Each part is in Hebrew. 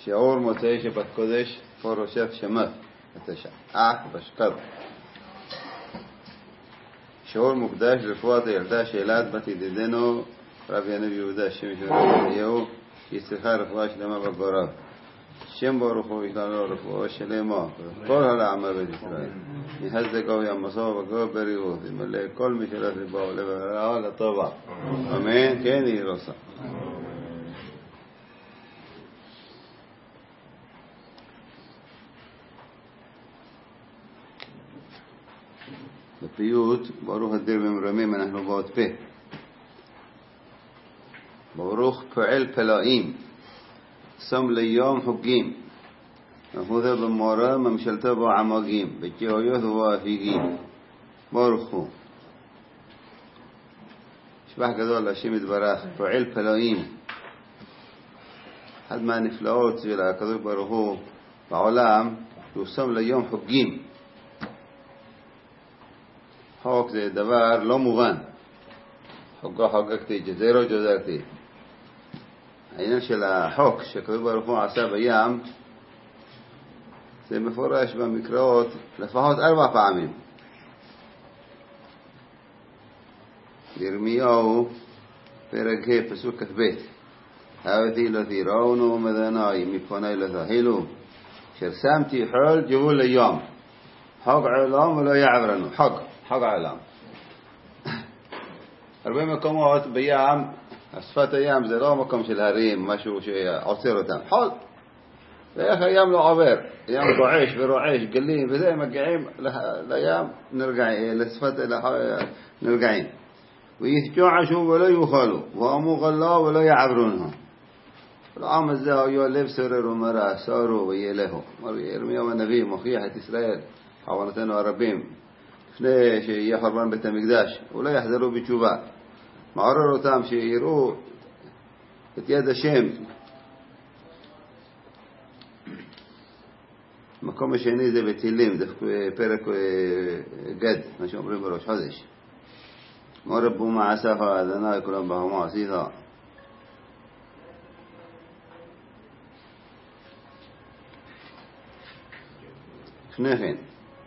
שיעור מוצאי שבת קודש פורשת שמות התשע בשקר. שיעור מוקדש לרפואת הילדה שאלת בת ידידנו רב יניב יהודה שם יהוא, היא צריכה רפואה שלמה בגורל. שם ברוך הוא ישלח לו רפואה שלמה כל העם בית ישראל. יחזקו ימסו וגו בריאות ימלא כל משאלת ליבו ולברכה לטובה. אמן. כן יהי רצון. בפיוט ברוך הדיר במרמים אנחנו בעוד פה. ברוך פועל פלאים שם ליום חוגים וחוזה במורה ממשלתו בו עמוגים בגאויות ובאפיגים. ברוך הוא שבח גדול להשם יתברך. פועל פלאים, אחד מהנפלאות של הקדוש ברוך הוא בעולם שהוא שם ליום חוגים. חוק זה דבר לא מובן. חוגו חוגגתי, ג'זרו ג'זרתי. העניין של החוק שהקדוש ברוך הוא עשה בים זה מפורש במקראות לפחות 4 פעמים. ירמיהו פרק ה' פסוק כ"ב: האותי לא תיראונו ומדענאי מפני לא תחילו אשר שמתי חול גבול ליום חוק עולם ולא יעברנו. חוק העולם. הרבה מקומות בים, שפת הים זה לא מקום של הרים, משהו שעוצר אותם. חול. ואיך הים לא עובר? הים רועש ורועש, גלים וזה, מגיעים לים לשפת נרגעים. ויתגועשו ולא יאכלו ואמו גלה ולא יעברونه. العام הזה היו לב סורר ומרה, סורו וילהו. ירמיהו הנביא מוכיח את ישראל, חוונותינו הרבים, לפני שיהיה חורבן בית המקדש, אולי יחזרו בתשובה. מעורר אותם שיראו את יד השם. המקום השני זה בתהילים, פרק גד, מה שאומרים בראש חודש. מה רבו מעשיך אדוני כולם בהמה עשית. לפני כן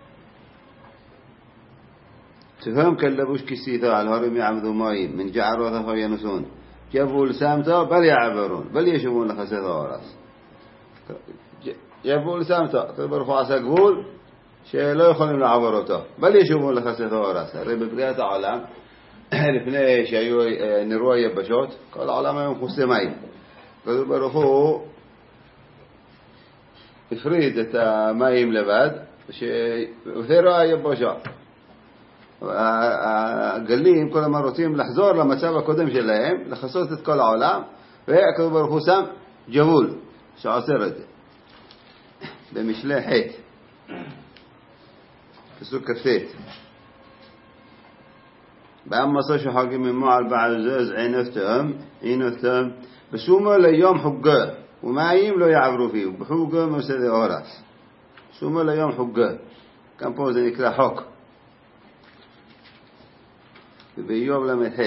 تفهم كلبوش كسيثا على الهرم يعمدوا مايم من جعروثا فينسون جابوا لسامتا بل يعبرون بل يشوفون لخسيثا وراس جابوا لسامتا تبر خاصة قبول شيء لا يخلون لعبروتا بل يشوفون لخسيثا وراس رب بريات عالم لفناء شيء نرواية بشوت قال عالم يوم خسي مايم تبر خو إفريد مايم لبعد وثيرا يبشوت. הגלים כל הזמן רוצים לחזור למצב הקודם שלהם, לחסות את כל העולם, והקדוש ברוך הוא שם ג'בול שעוצר את זה. במשלי ח' פסוק כ"ט: באמסו שחוגים ממועל בעל זז עינותם בסומו ליום חוגה ומים לא יעברו פיהו בחוגה מסד אורס. סומו ליום חוגה, גם פה זה נקרא חוק. ובאיוב למ"ח: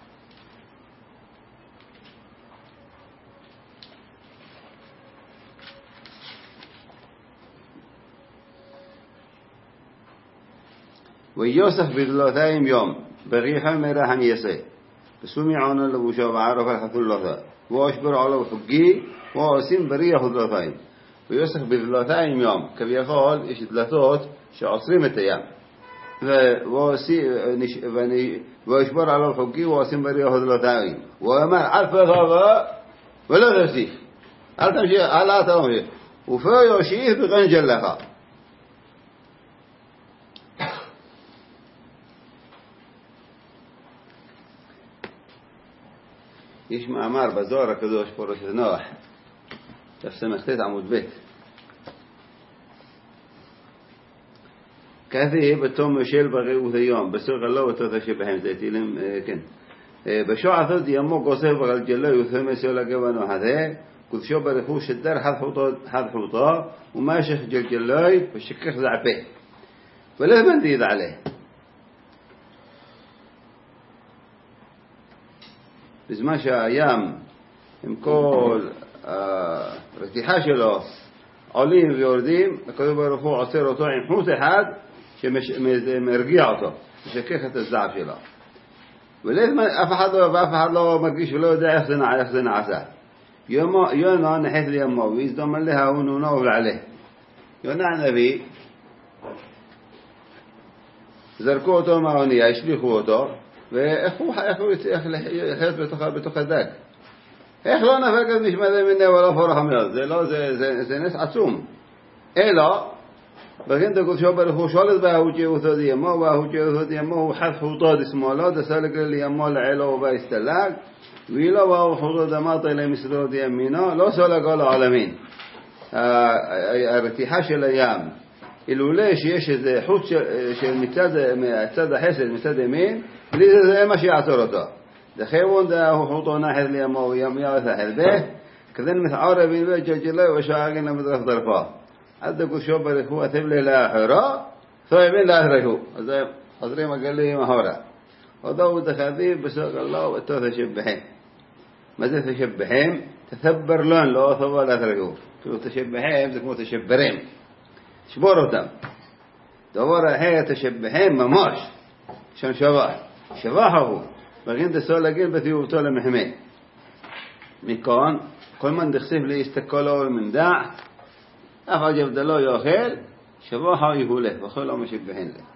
ויוסף בדלותיים יום בריחה מרחם יסה וסומיעונה לבושה וערף על חתולתה ואשבר עליו חוגי ועושים בריח דלותיים. ויוסף בדלותיים יום, כביכול יש דלתות שעוצרים את הים, וישבר עליו חוגי ועושים בריח דלתיים. ואמר אל תחווה ולא תוסיף, אל תמשיך, אל תמשיך, ופה יושיף בגנג'ל לך. יש מאמר בזוהר הקדוש פרשת נוח תס"ט עמוד ב' כתב בתום של בראות היום בסוג الله وتوتش بهم زيتيلم كن بشعث يمو قصير بالجلة يثمس ولا جبانه هذا كل شو برخوش الدار حد حوطة وماشي جلجلاي والشكخ زعبه ولا بنديد عليه. بزمان شايام עם כל הרתיחה שלו עולים ויורדים, הקדוש ברוך הוא עוצר אותו עם חוט אחד שמרגיע אותו, משכך את הזעף שלו. ואף אחד לא מרגיש ולא יודע איך זה נעשה. יונה נחת לימו ויזדום עליה ונונה ולעלה. יונה הנביא, זרקו אותו מהאונייה, השליחו אותו, ואיך הוא צריך לחיות בתוך הדג. איך לא נפקת נשמתי מיני ולא פורח מאוד. זה נס עצום. אלא, בכן תקודשו ברוך הוא שולט בהאוצ'י ותוד ימו, והאוצ'י ותוד ימו הוא חד חוטו דשמאלו, דסלק לימו לעילו ובהסתלק, ואילו והוא חוטו דמרתי למסדרות ימינו, לא סולק כל העולמין. הרתיחה של הים, אילולא שיש איזה חוט מצד החסד, מצד ימין, בלי זה מה שיעצור אותו. דחייבון הוא חוטו נחת לימו וימיו את החלבה, כדן מתעורר בין בית ג'לג'לה ושאגן למדרף דרפה. עד תקודשו ברוך הוא אתם לאחרה, ثوابين لا أدركوا. هذا حضرين ما قال لي ما هورا. وضوء تخذيب بسوق الله وتشبهين. ماذا تشبهين؟ تثبر لون لو ثواب لا أدركوا. تشبهين تكون تشبرين. شبورتهم. دورة هي تشبهين مماش. شن شباهه. بعدين تسول لقين بثيو طول محمي. مكان كل من دخسف لي استقاله من داع. أفجب دلو يأخيل. شباهه يهوله وخلوا مشبهين له.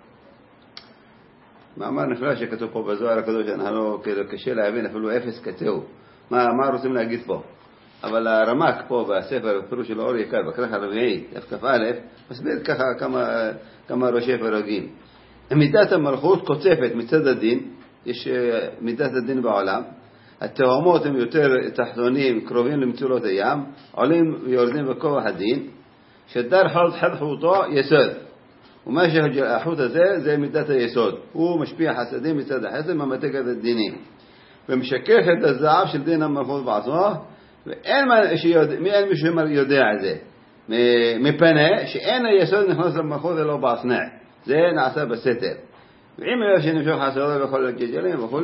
ما نفلاش كتب פה בזוהר הקדוש אנחנו קשה להבין אפילו אפס קצהו מה רוצים להגיד פה, אבל הרמק פה בספר פירוש של אור יקר בכרך הרביעי כ"א מסביר ככה כמה ראשי פרקים. מידת המלכות קוצפת מצד הדין, יש מידת הדין בעולם, התאומות הם יותר תחתונים קרובים למצולות הים, עולים ויורדים בכוח הדין, שדר חד חוטו יסוד, ומה שהחוט הזה זה מידת היסוד, הוא משפיע חסדים מצד החסד ממתק את הדינים ומשכך את הזעף של דין המלכות בעצמו, ואין מי שיודע את זה מפני שאין היסוד נכנס למלכות אלא בהצנע, זה נעשה בסתר, ועם אלה שנמשוך חסדו בכל הג'לג'לים וכו'.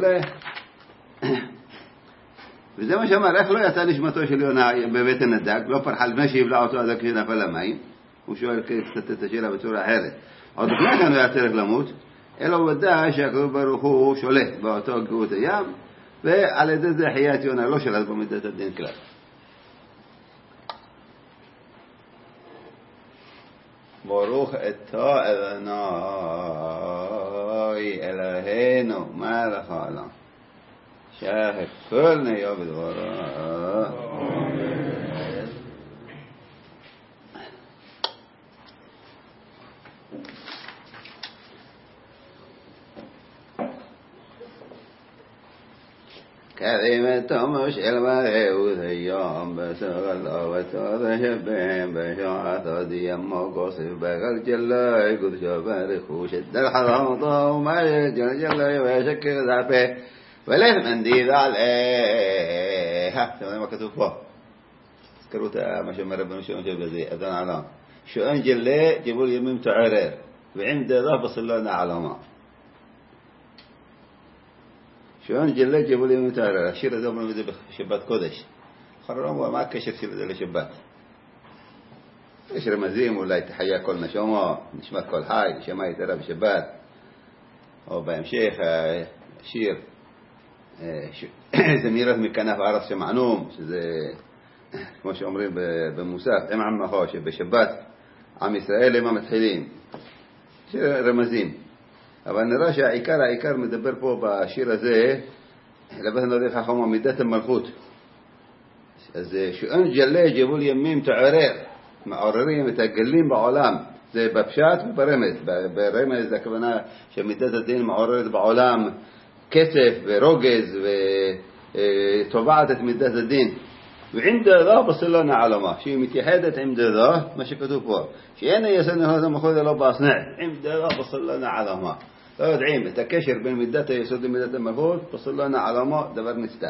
וזה מה שאמר, איך לא יצא נשמתו של יונה בבטן הדג, לא פרחה לפני שיבלע אותו הדג כשנפל למים. הוא שואל קצת את השאלה בצורה אחרת. עוד לפני כאן הוא היה צריך למות, אלא הוא ודע שהקדוש ברוך הוא שולט באותו גאות הים, ועל ידי זה חיית יונה לא שלט במידת הדין כלל. ברוך אתה אדוני אלוהינו מלך העולם שהכל נהיה בדברו. كذبتم شلوه اليوم بسغل وتشبههم بشعث ديم وقصف بغل جلا يقول شبارخ شد الحرام وما يجل ويشكل ذعبه وليس من دي ذعله تمام ما كتب فوق اذكروت ما شمر ربنا شو انجل بزي اذن علام شو انجل ليه جبول يميم تعرير وعند ذا بصلنا علامة شلون جلّة جبوا لي متعرّر الشير هذا من مدة شبات قدش خرّروا ما كشر شير هذا لشبات إيش رمزيم ولا يتحيا كل نشومه نشمت كل حاجة شما يترى بشبات أو بيمشيخ شير زميرة مكانه عرس معلوم زي ما شو عمرين بموسى إمام عم خوش بشبات عم إسرائيل إمام متحيلين شير رمزيم. אבל נראה שהעיקר מדבר פה בשיר הזה, לבטן לא דרך החומה, מידת המלכות. אז שאין ג'לה ג'בול ימים תעורר, מעוררים את הגלים בעולם, זה בפשט וברמז. ברמז זה הכוונה שמידת הדין מעוררת בעולם כסף ורוגז ותובעת את מידת הדין. ועם דדה בסלונה עלמה, שהיא מתייחדת עם דדה, מה שכתוב פה, שאין היסד נכנס המלכות אלא בהצנע, עם דדה בסלונה עלמה. לא יודעים את הקשר בין מידת היסוד למידת המלכות, בסלונה עלמה דבר נסתר.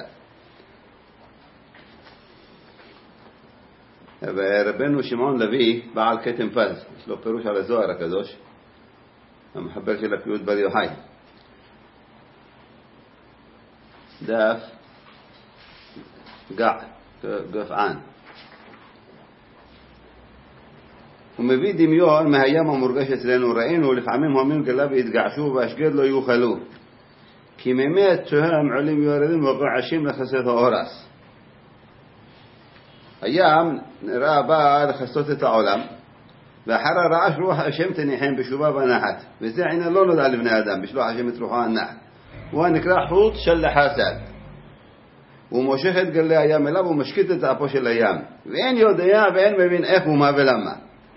ורבנו שמעון לוי, בעל כתם פז, יש לו פירוש על הזוהר הקדוש, המחבר של הפיוט בר יוחאי. דף גפען, הוא מביא דמיון מהים המורגש אצלנו, ראינו לפעמים הומים גלה והתגעשו והשגד לא יאכלו, כי מימי התהום עולים ויורדים וגועשים לכסות האורס. הים נראה בא לכסות את העולם, ואחר הרעש רוח השם תניחם בשובה ונחת, וזה עניין לא נודע לבני אדם, בשלוח השם את רוחו הנחת. הוא נקרא חוט של חסד, הוא מושך את גלי הים אליו, הוא משקיט את האפו של הים, ואין יודע ואין מבין איך ומה ולמה.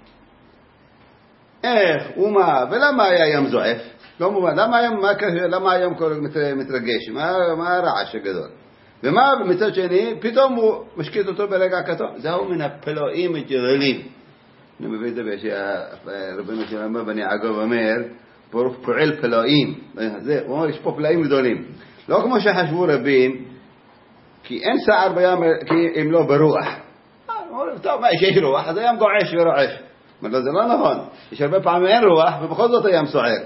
איך ומה ולמה היה ים זועף? לא מובן, למה הים מתרגש? מה הרעש הגדול? ומה מצד שני, פתאום הוא משקיט אותו ברגע כתוב. זהו מן הפלאים הגדולים. אני מביא את זה שרבנו שלמה בני עגב אומר, פועל פלאים. הוא אומר, יש פה פלאים גדולים. לא כמו שחשבו רבים, כי אין שער בים כי אם לא ברוח. טוב, יש רוח, אז הים גועש ורועש. אבל זה לא נכון. יש הרבה פעמים אין רוח, ובכל זאת הים סוער.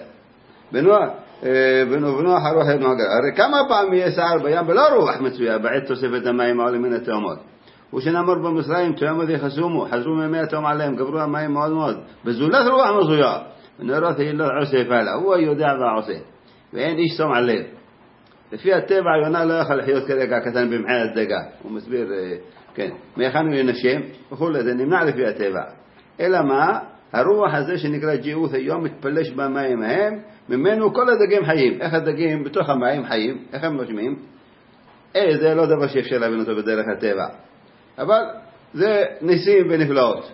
ונוח הרוח נוגע. הרי כמה פעמים יש שער בים ולא רוח מצויה, בעת תוספת המים העולים מן התאומות. ושנאמר במצרים, תאומות יחסומו, חזרו מימי התאום עליהם, גברו המים מאוד מאוד. בזולת רוח מזויה. ונראות היא לא עושה פעלה. הוא יודע ועושה. ואין איש שום על לב. לפי הטבע, יונה לא יכול לחיות כרגע קטן במחי הדגה. הוא מסביר, כן, מהיכן ינשם, וכולי, זה נמנע לפי הטבע. אלא מה? הרוח הזה שנקרא ג'יעות היום מתפלש במים ההם, ממנו כל הדגים חיים. איך הדגים בתוך המים חיים? איך הם נושמים? זה לא דבר שאפשר להבין אותו בדרך הטבע. אבל זה ניסים ונפלאות.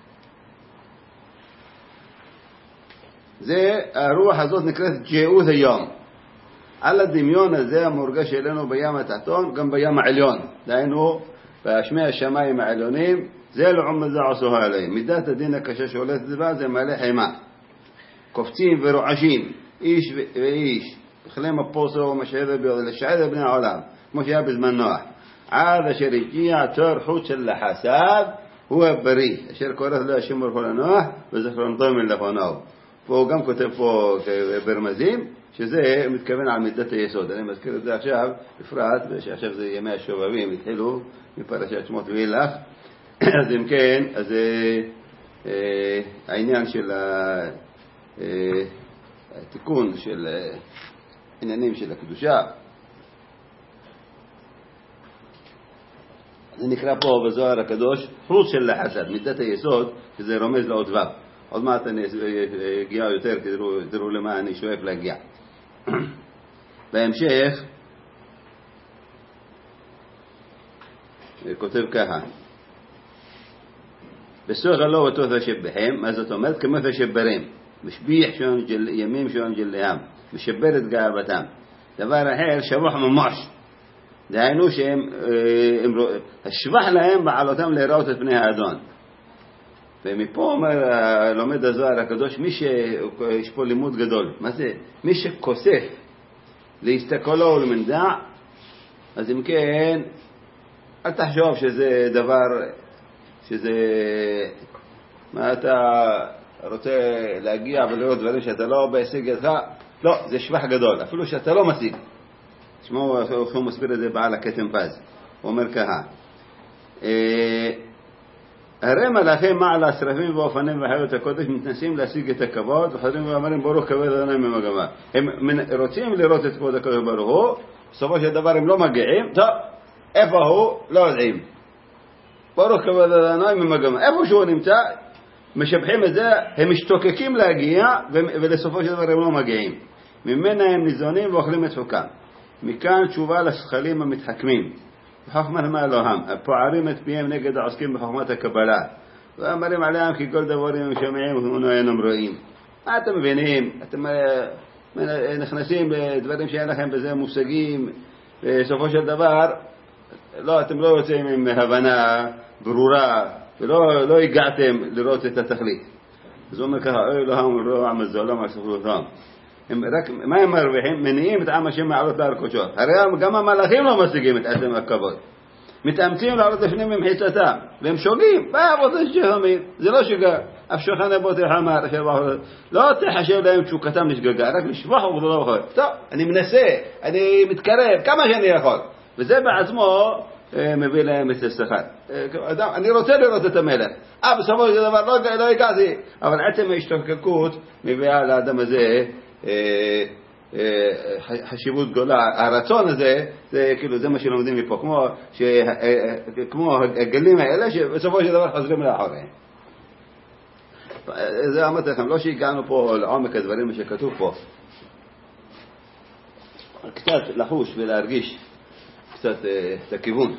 הרוח הזאת נקראת ג'יעות היום. על הדמיון הזה המורגש אלינו בים התחתון, גם בים העליון. דהיינו, בשמי השמיים העליונים, זה לעומת זה עשוה עליהם. מידת הדין הקשה שהולכת דבר זה מלא חימה. קופצים ורועשים, איש ואיש, בכלי מפוסו ומשער לשער בני העולם, כמו שהיה בזמן נוח. עד אשר הגיע תור חוט של לחסד, הוא הבריא, אשר קורא לו השם ברחו לנוח, וזכרונתו מן לפניו. והוא גם כותב פה ברמזים, שזה מתכוון על מידת היסוד. אני מזכיר את זה עכשיו, בפרט, שעכשיו זה ימי השובבים, התחילו מפרשת שמות ואילך. אז אם כן, אז העניין של התיקון של עניינים של הקדושה, זה נקרא פה בזוהר הקדוש חוט של לחסד, מידת היסוד, שזה רומז לאות ו'. עוד מעט אני אגיע יותר, תראו למה אני שואף להגיע. בהמשך כותב ככה, בסוג לא ותותא שבהם, מה זאת אומרת? כמו שברים, משביח שון ימים שון ג'ליהם, משבר את גאוותם. דבר אחר, שבוח ממש, דהיינו שהם השבח להם בעלותם לראות את פני האדון. ומפה אומר, לומד הזוהר הקדוש, יש פה לימוד גדול. מה זה? מי שכוסף להסתכלו ולמנדע, אז אם כן, אל תחשוב שזה דבר, מה אתה רוצה להגיע ולראות דברים שאתה לא בהשיג ידך? לא, זה שבח גדול, אפילו שאתה לא משיג. תשמעו, הוא מסביר את זה בעל הכתם פז. הוא אומר ככה, הרי מלאכי מעל השרפים ואופנים וחיות הקודש מתנסים להשיג את הכבוד, וחוזרים ואומרים ברוך כבוד אדוני ממגמה. הם רוצים לראות את כבוד הקדוש ברוך הוא, בסופו של דבר הם לא מגיעים, טוב, איפה הוא? לא יודעים. ברוך כבוד אדוני ממגמה. איפה שהוא נמצא, משבחים את זה, הם משתוקקים להגיע, ולסופו של דבר הם לא מגיעים. ממנה הם ניזונים ואוכלים את חוקם. מכאן תשובה לשכלים המתחכמים. בחוכמת מה אלוהם, הפוערים את פיהם נגד העוסקים בחוכמת הקבלה, ואמרים עליהם כי כל דברים הם שומעים וכמונו אינם רואים. מה אתם מבינים? אתם נכנסים בדברים שאין לכם בזה מושגים, בסופו של דבר לא, אתם לא יוצאים עם הבנה ברורה, ולא הגעתם לראות את התכלית. אז הוא אומר ככה, אוי אלוהם ולרוע מזולם על ספרותם. מה הם מרוויחים? מניעים את עם השם מעלות להרכושות. הרי גם המלאכים לא משיגים את עצם הכבוד. מתאמצים לעלות לפנים ממחיצתם, והם שוגים. בעבוד השהמית, זה לא שגה. אף שולחן אבות החמר, לא תחשב להם תשוקתם לשגגה, רק לשבח ולא יכול. טוב, אני מנסה, אני מתקרב, כמה שאני יכול. וזה בעצמו מביא להם את השכר. אני רוצה לראות את המלך. בסופו של דבר לא הגעתי, אבל עצם ההשתוקקות מביאה לאדם הזה חשיבות גדולה. הרצון הזה, זה כאילו זה מה שלומדים מפה, כמו הגלים האלה שבסופו של דבר חוזרים לאחריהם. זה אמרתי לכם, לא שהגענו פה לעומק הדברים שכתוב פה, קצת לחוש ולהרגיש קצת את הכיוון.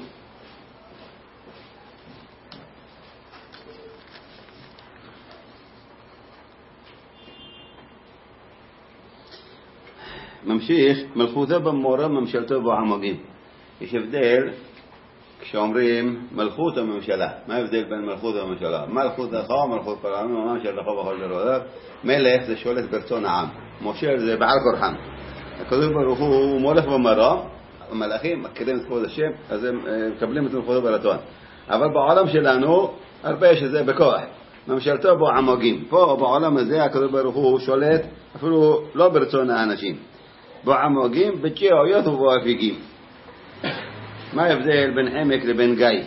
ממשיך, מלכותו במורה ממשלתו בעמוגים. יש הבדל כשאומרים מלכות או ממשלה. מה ההבדל בין מלכות וממשלה? מלכותך או מלכות פרעמים או ממשלתך בכל דבר. מלך זה שולט ברצון העם, מושל זה בעל כורחם. הקדוש ברוך הוא מולך במרום, המלאכים מכירים את כבוד השם, אז הם מקבלים את מלכותו ברצון. אבל בעולם שלנו הרבה שזה בכוח. ממשלתו בו עמוגים. פה בעולם הזה הקדוש ברוך הוא שולט אפילו לא ברצון האנשים. בו עמוגים בתשיעויות ובאפיגים. מה ההבדל בין עמק לבין גיא?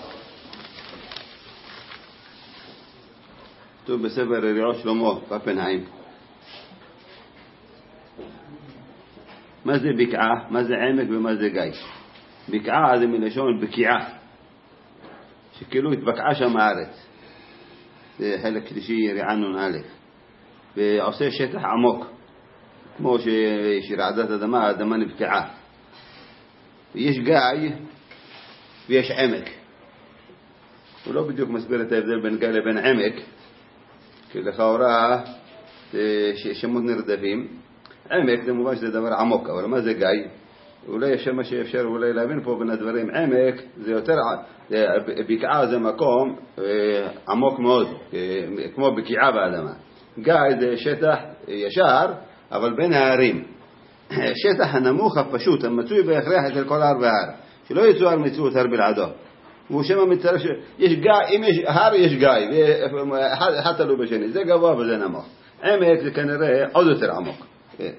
כתוב בספר יריעות שלמה פפנהיים. מה זה בקעה? מה זה עמק ומה זה גיא? בקעה זה מלשון בקיעה, שכאילו התבקעה שם הארץ. זה חלק שלישי יריעה נון א', ועושה שטח עמוק, כמו שרעדת אדמה, האדמה נבקעה. ויש גיא ויש עמק. הוא לא בדיוק מסביר את ההבדל בין גיא לבין עמק, כי לכאורה שמות נרדפים. עמק זה מובן שזה דבר עמוק, אבל מה זה גיא? אולי יש מה שאפשר אולי להבין פה בין הדברים. עמק זה יותר, בקעה זה מקום עמוק מאוד, כמו בקיעה באדמה. גיא זה שטח ישר, אבל בין הערים. שטח הנמוך הפשוט, המצוי בהכרח אצל כל הר והר, שלא יצואר מציאות הר בלעדו. והוא שם מצטרף שיש גיא, אם יש הר יש גיא, אחד תלוי בשני, זה גבוה וזה נמוך. עמק זה כנראה עוד יותר עמוק.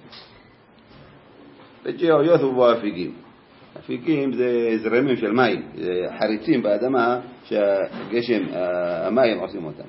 בתשיעויות ובאפיגים. אפיגים זה זרמים של מים, זה חריצים באדמה שהגשם, המים עושים אותם.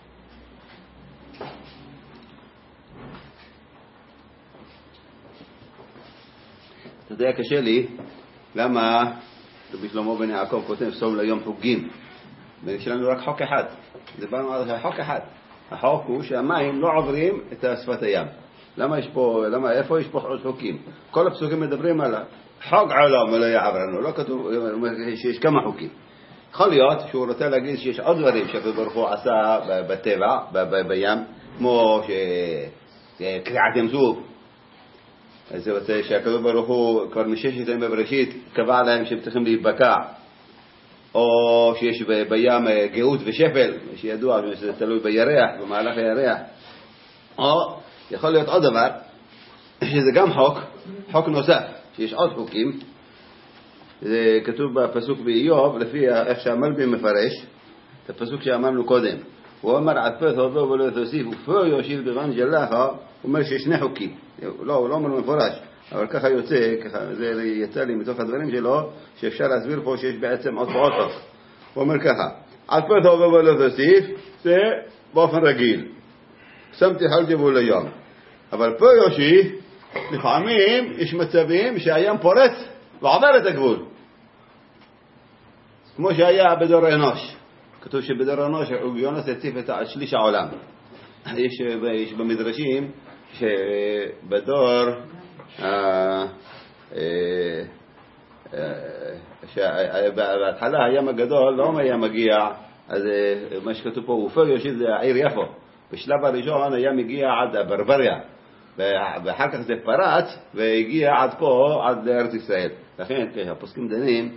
אתה יודע, קשה לי, למה רבי שלמה בן יעקב כותב סוף ליום חוגים? ויש לנו רק חוק אחד. דיברנו על חוק אחד. החוק הוא שהמים לא עוברים את שפת הים. איפה יש פה עוד חוקים? כל הפסוקים מדברים על חוק עולם ולא יעברנו. לא כתוב שיש כמה חוקים. יכול להיות שהוא רוצה להגיד שיש עוד דברים שהקדוש ברוך הוא עשה בטבע, בים, כמו קריעת ים סוף. אז זה רוצה שהקדוש ברוך הוא כבר מששת ימים בבראשית קבע להם שהם צריכים להיבקע, או שיש בים גאות ושפל, שידוע שזה תלוי בירח, במהלך הירח. או יכול להיות עוד דבר, שזה גם חוק נוסף, שיש עוד חוקים. זה כתוב בפסוק באיוב, לפי איך שהמלבי מפרש, את הפסוק שאמרנו קודם. הוא אומר, עפת הודו ולא תוסיף, ופו יושיב דבן ג'לחה, הוא אומר שיש שני חוקים. לא אומר מפורש, אבל ככה יוצא, זה יצא לי מתוך הדברים שלו, שאפשר להסביר פה שיש בעצם עוד חוק. הוא אומר ככה, עפת הודו ולא תוסיף, זה באופן רגיל. שמתי חלתי בו ליום. אבל פה יושיב, לפעמים יש מצבים שהים פורץ ועובר את הגבול. כמו שהיה בדור אנוש. כתוב שבדור אנוש יונס הציף את שליש העולם. יש במדרשים שבדור בהתחלה הים הגדול לא היה מגיע, אז מה שכתוב פה הוא יושיב זה העיר יפו. בשלב הראשון היה מגיע עד הברבריה, ואחר כך זה פרץ והגיע עד פה, עד לארץ ישראל. לכן הפוסקים דנים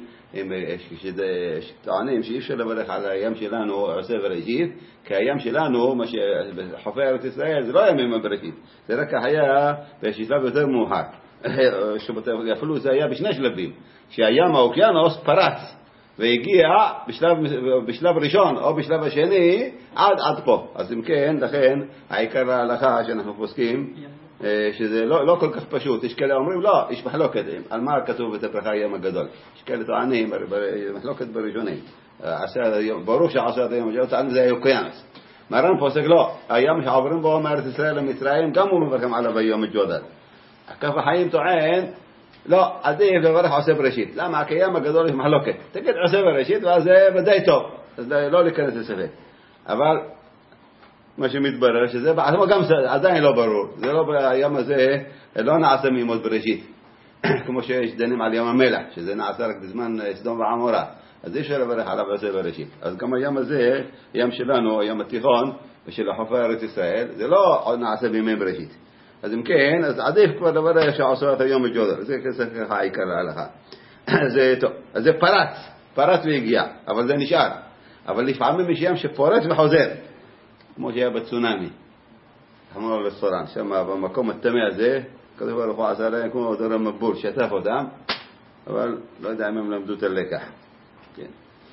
טוענים שאי אפשר לברך על הים שלנו עושה בראשית, כי הים שלנו, חופי ארץ ישראל, זה לא ימים בראשית, זה רק היה בשלב יותר מאוחר. אפילו זה היה בשני שלבים, שהים האוקיינוס פרץ והגיע בשלב ראשון או בשלב השני עד פה. אז אם כן, לכן העיקר ההלכה שאנחנו פוסקים שזה לא כל כך פשוט. יש כאלה אומרים לא, יש מחלוקת על מה כתוב בתפוח הים הגדול. יש כאלה טוענים, מחלוקת בראשונים, ברור שעשרת היום הג'ודל טוענים זה אוקיינוס. מרן פוסק לא, הים שעוברים בו מארץ ישראל למצרים גם הוא מברכים עליו היום הג'ודל. כף החיים טוען לא, עדיף לברך עושה בראשית. למה? כי הים הגדול יש מחלוקת. תגיד עושה בראשית ואז זה ודאי טוב, אז לא להיכנס לספק. אבל מה שמתברר שזה בעצמו גם עדיין לא ברור. זה לא, הים הזה לא נעשה מימות בראשית כמו שיש דנים על ים המלח, שזה נעשה רק בזמן סדום ועמורה, אז אי אפשר לברך עליו עושה בראשית. אז גם הים הזה, ים שלנו, הים התיכון ושל חופי ארץ ישראל, זה לא נעשה בימי בראשית. אז אם כן, אז עדיף כבר לברך שעושה את היום הג'ודל. זה ככה העיקר להלכה. זה טוב, אז זה פרץ והגיע, אבל זה נשאר. אבל לפעמים יש ים שפורץ וחוזר, כמו שהיה בצונמי, אמרו לסורן, שם במקום התמי הזה, כתוב ברוך הוא עשה להם כמו דורם מבול, שטף אותם, אבל לא יודע אם הם למדו את הלקח. כן.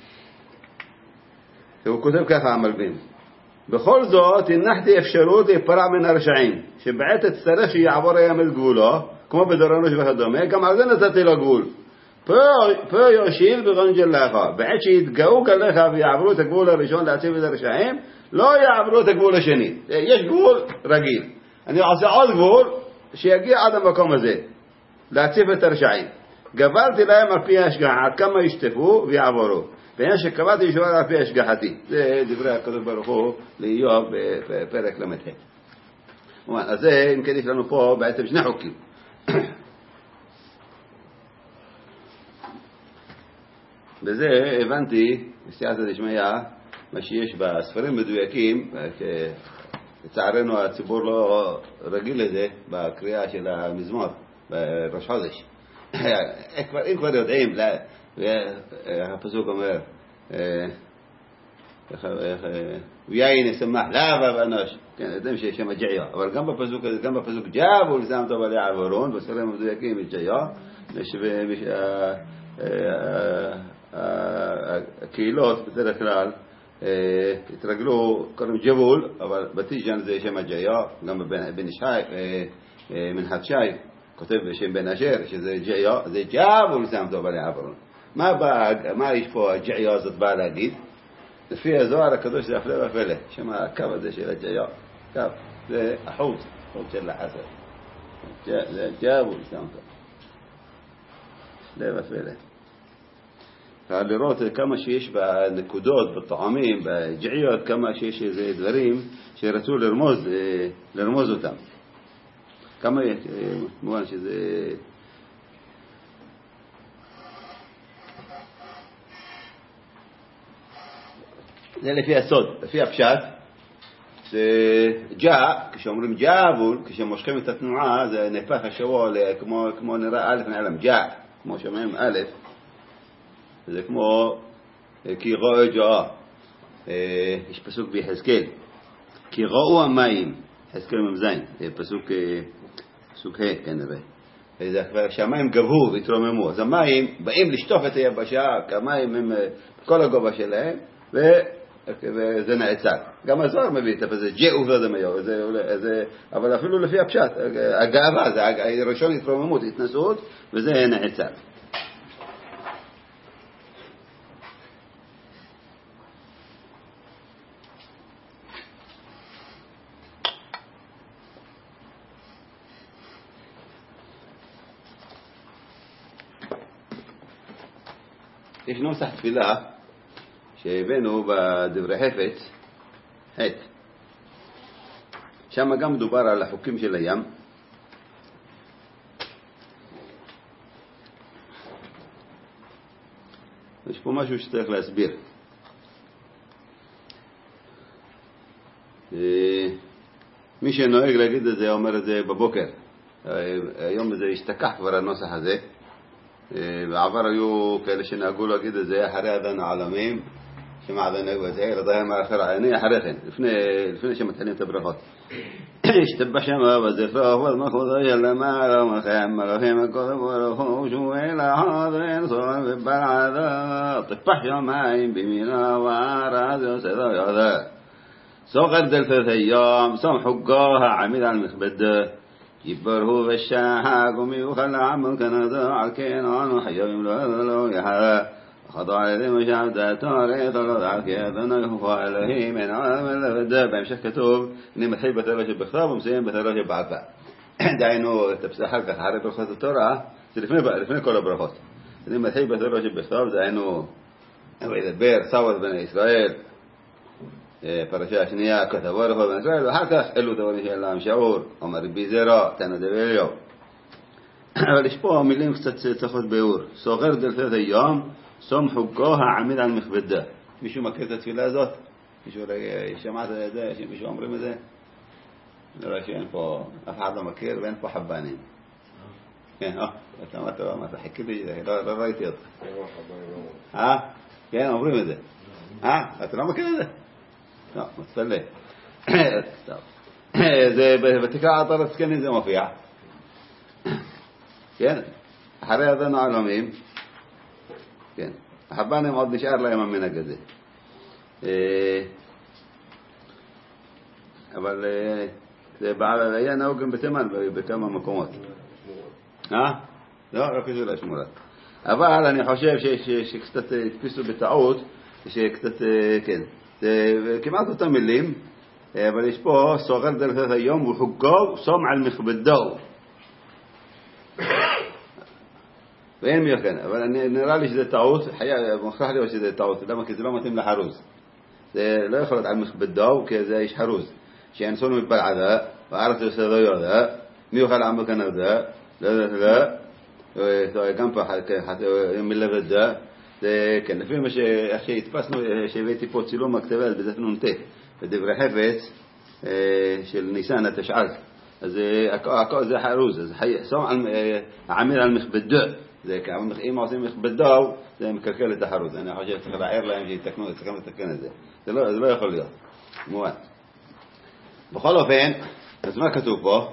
הוא כותב ככה המלבים, בכל זאת הנחתי אפשרות להיפרע מן הרשעים, שבעת תצטרך שיעבור הים את גבולו, כמו בדורנוש וכדומה, גם על זה נתתי לו גבול. פה יושיב בגונג'ל לך, בעת שיתגאו גליך ויעברו את הגבול הראשון להציב את הרשעים, לא יעברו את הגבול השני. יש גבול רגיל, אני עושה עוד גבול שיגיע עד המקום הזה להציב את הרשעים. גבלתי להם על פי השגחה כמה ישטפו ויעברו, ואין שקבעתי ישור על פי השגחתי. זה דברי הקדוש ברוך הוא לאיוב בפרק למ"ה. אז זה אם כן יש לנו פה בעצם שני חוקים. בזה הבנתי בסייעתא דשמיא מה שיש בספרים מדויקים, לצערנו הציבור לא רגיל לזה בקריאה של המזמור בראש חודש. אם כבר יודעים, הפסוק אומר ויין ישמח לאהבה ואנוש, יודעים שיש שם ג'עיה, אבל גם בפסוק ג'אבו לשמתו בלי עברון, בספרים מדויקים יש ג'עיה, הקהילות בדרך כלל התרגלו קוראים ג'בול, אבל בתיג'ן זה שם הג'עיה. גם בן ישי מנחת שי כותב בשם בן אשר שזה ג'עיה, זה ג'בול שמתו בלי עברון. מה יש פה הג'עיה הזאת באה להגיד? לפי הזוהר הקדוש זה הפלא ופלא, שם הקו הזה של הג'עיה, קו זה החוט של החסד, זה ג'בול שמתו הפלא ופלא. לראות כמה שיש בנקודות, בטעמים, בג'עיות, כמה שיש איזה דברים שרצו לרמוז אותם. כמה מובן שזה זה לפי הסוד, לפי הפשט, שג'ע, כשאומרים ג'אבול, כשמושכים את התנועה, זה נהפך השבוע כמו נראה א' נעלם, ג'ע, כמו שאומרים א', זה כמו כי ראו ג'עה. יש פסוק ביחזקאל, כי ראו המים, יחזקאל ממזין, פסוק ה' כנראה. זה כבר שהמים גבו והתרוממו, אז המים באים לשטוף את היבשה, כי המים הם כל הגובה שלהם, וזה נעצר. גם הזוהר מביא את זה, ג'או ודמיו, אבל אפילו לפי הפשט, הגאווה, זה הראשון התרוממות, התנסות, וזה נעצר. יש נוסח תפילה שהבאנו בדברי חפץ, שם גם מדובר על החוקים של הים. יש פה משהו שצריך להסביר. מי שנוהג להגיד את זה אומר את זה בבוקר. היום זה השתכח כבר הנוסח הזה. בעבר היו כאלה שנהגו להגיד את זה אחרי אדן העולמים, שמעדן נהגו את זה, רדהם מאחר העיני אחרי כן, לפני שמתחילים את הברכות. השתבח שמה בזכרו ובמחוזו למעלה ומחיים מלאכים הקודם ולכו שואל החודרין סורן ובלעדה תפח שמיים במינה וערד יוסדו יעדה סוחר דלפת היום סום חוגו העמיד על מכבד يبره بالشاحق وميوخل عمل كندا عالكين عنو حيوم لو يحا خضع لذي مشاهدة تاريخ الوضع كيادنا يخوى إلهي من عامل الدب بمشك كتوب إني متحيب بثلاجة بخطاب ومسيين بثلاجة بعفا دعينو تبسحك حارب الخط الترعة الاثنين كل برخص إني متحيب بثلاجة بخطاب دعينو إذا بير صوت بني إسرائيل פרשה השנייה כתבו לכל בן ישראל, ואחר כך אלו דברים של עם שאול, אומר רבי זרע, תנא דבליהו. אבל יש פה מילים קצת צריכות ביאור. סוגר דלתות היום, סום חוגו העמיד על מכבדה. מישהו מכיר את התפילה הזאת? מישהו שמעת את זה? מישהו אומרים את זה? נראה שאין פה, אף אחד לא מכיר ואין פה חבנים. כן, אתה מה, אתה חיכי לי, לא ראיתי אותך. כן, אומרים את זה. אתה לא מכיר את זה? לא, מצפלא. זה בתקרא עטר הסקני זה מופיע. כן, אחרי אדנו עלומים, כן, החבנים עוד נשאר להם המנהג הזה. אבל זה היה נהוג גם בתימן בכמה מקומות. לא, לא קשור לשמורת. אבל אני חושב שקצת התפיסו בטעות, שקצת, כן, זה כמעט אותם מילים, אבל יש פה סוגר דלתות היום וחוגו סום על מכבדו. ואין מי כן, אבל נראה לי שזה טעות, מוכרח להיות שזה טעות, למה? כי זה לא מתאים לחרוז. זה לא יכול להיות על מכבדו, כי זה יש חרוז. שיאנסון מבלעדה, וארץ יסדויודה, מי יוכל לעמוד כאן הזה, גם פה מלבדה, זה כן, לפי מה שהתפסנו, שהבאתי פה צילום הכתבה בדף נ"ט, בדברי חפץ של ניסן התשע"ז, אז זה חרוז, אז העמיד על מכבדו, אם עושים מכבדו, זה מקלקל את החרוז. אני חושב שצריך להעיר להם שיתקנו, צריכים לתקן את זה. זה לא יכול להיות. מובן. בכל אופן, אז מה כתוב פה?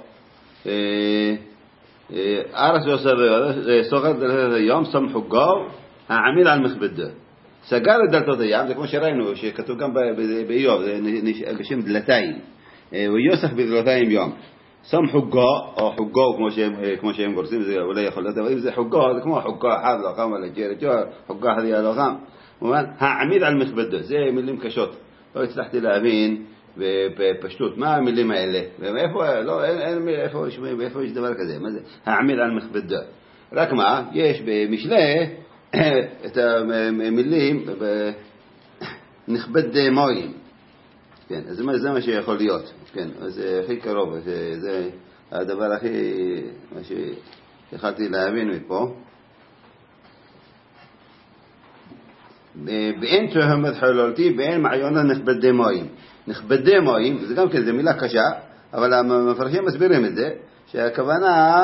ארץ ויוסף סוגר דלתות היום, סום חוגו העמיד על מכבדו. סגר את דלתות הים, זה כמו שראינו, שכתוב גם באיוב, זה בשם דלתיים. ויוסף בדלתיים יום. סום חוגו, או חוגו כמו שהם גורסים, זה אולי יכול להיות, אבל אם זה חוגו, זה כמו חוגו אחד לא חם, חוגו אחד לא חם. העמיד על מכבדו, זה מילים קשות. לא הצלחתי להבין בפשטות מה המילים האלה, ואיפה יש דבר כזה, מה זה? העמיד על מכבדו. רק מה, יש במשלי את המילים נכבד מים. כן, אז זה מה שיכול להיות. כן, אז זה הכי קרוב, זה הדבר הכי, מה שיכולתי להבין מפה. באין תהמת חלולתי, באין מעיונה נכבדי מים. נכבדי מים, זה גם כן, זה מילה קשה, אבל המפרשים מסבירים את זה, שהכוונה,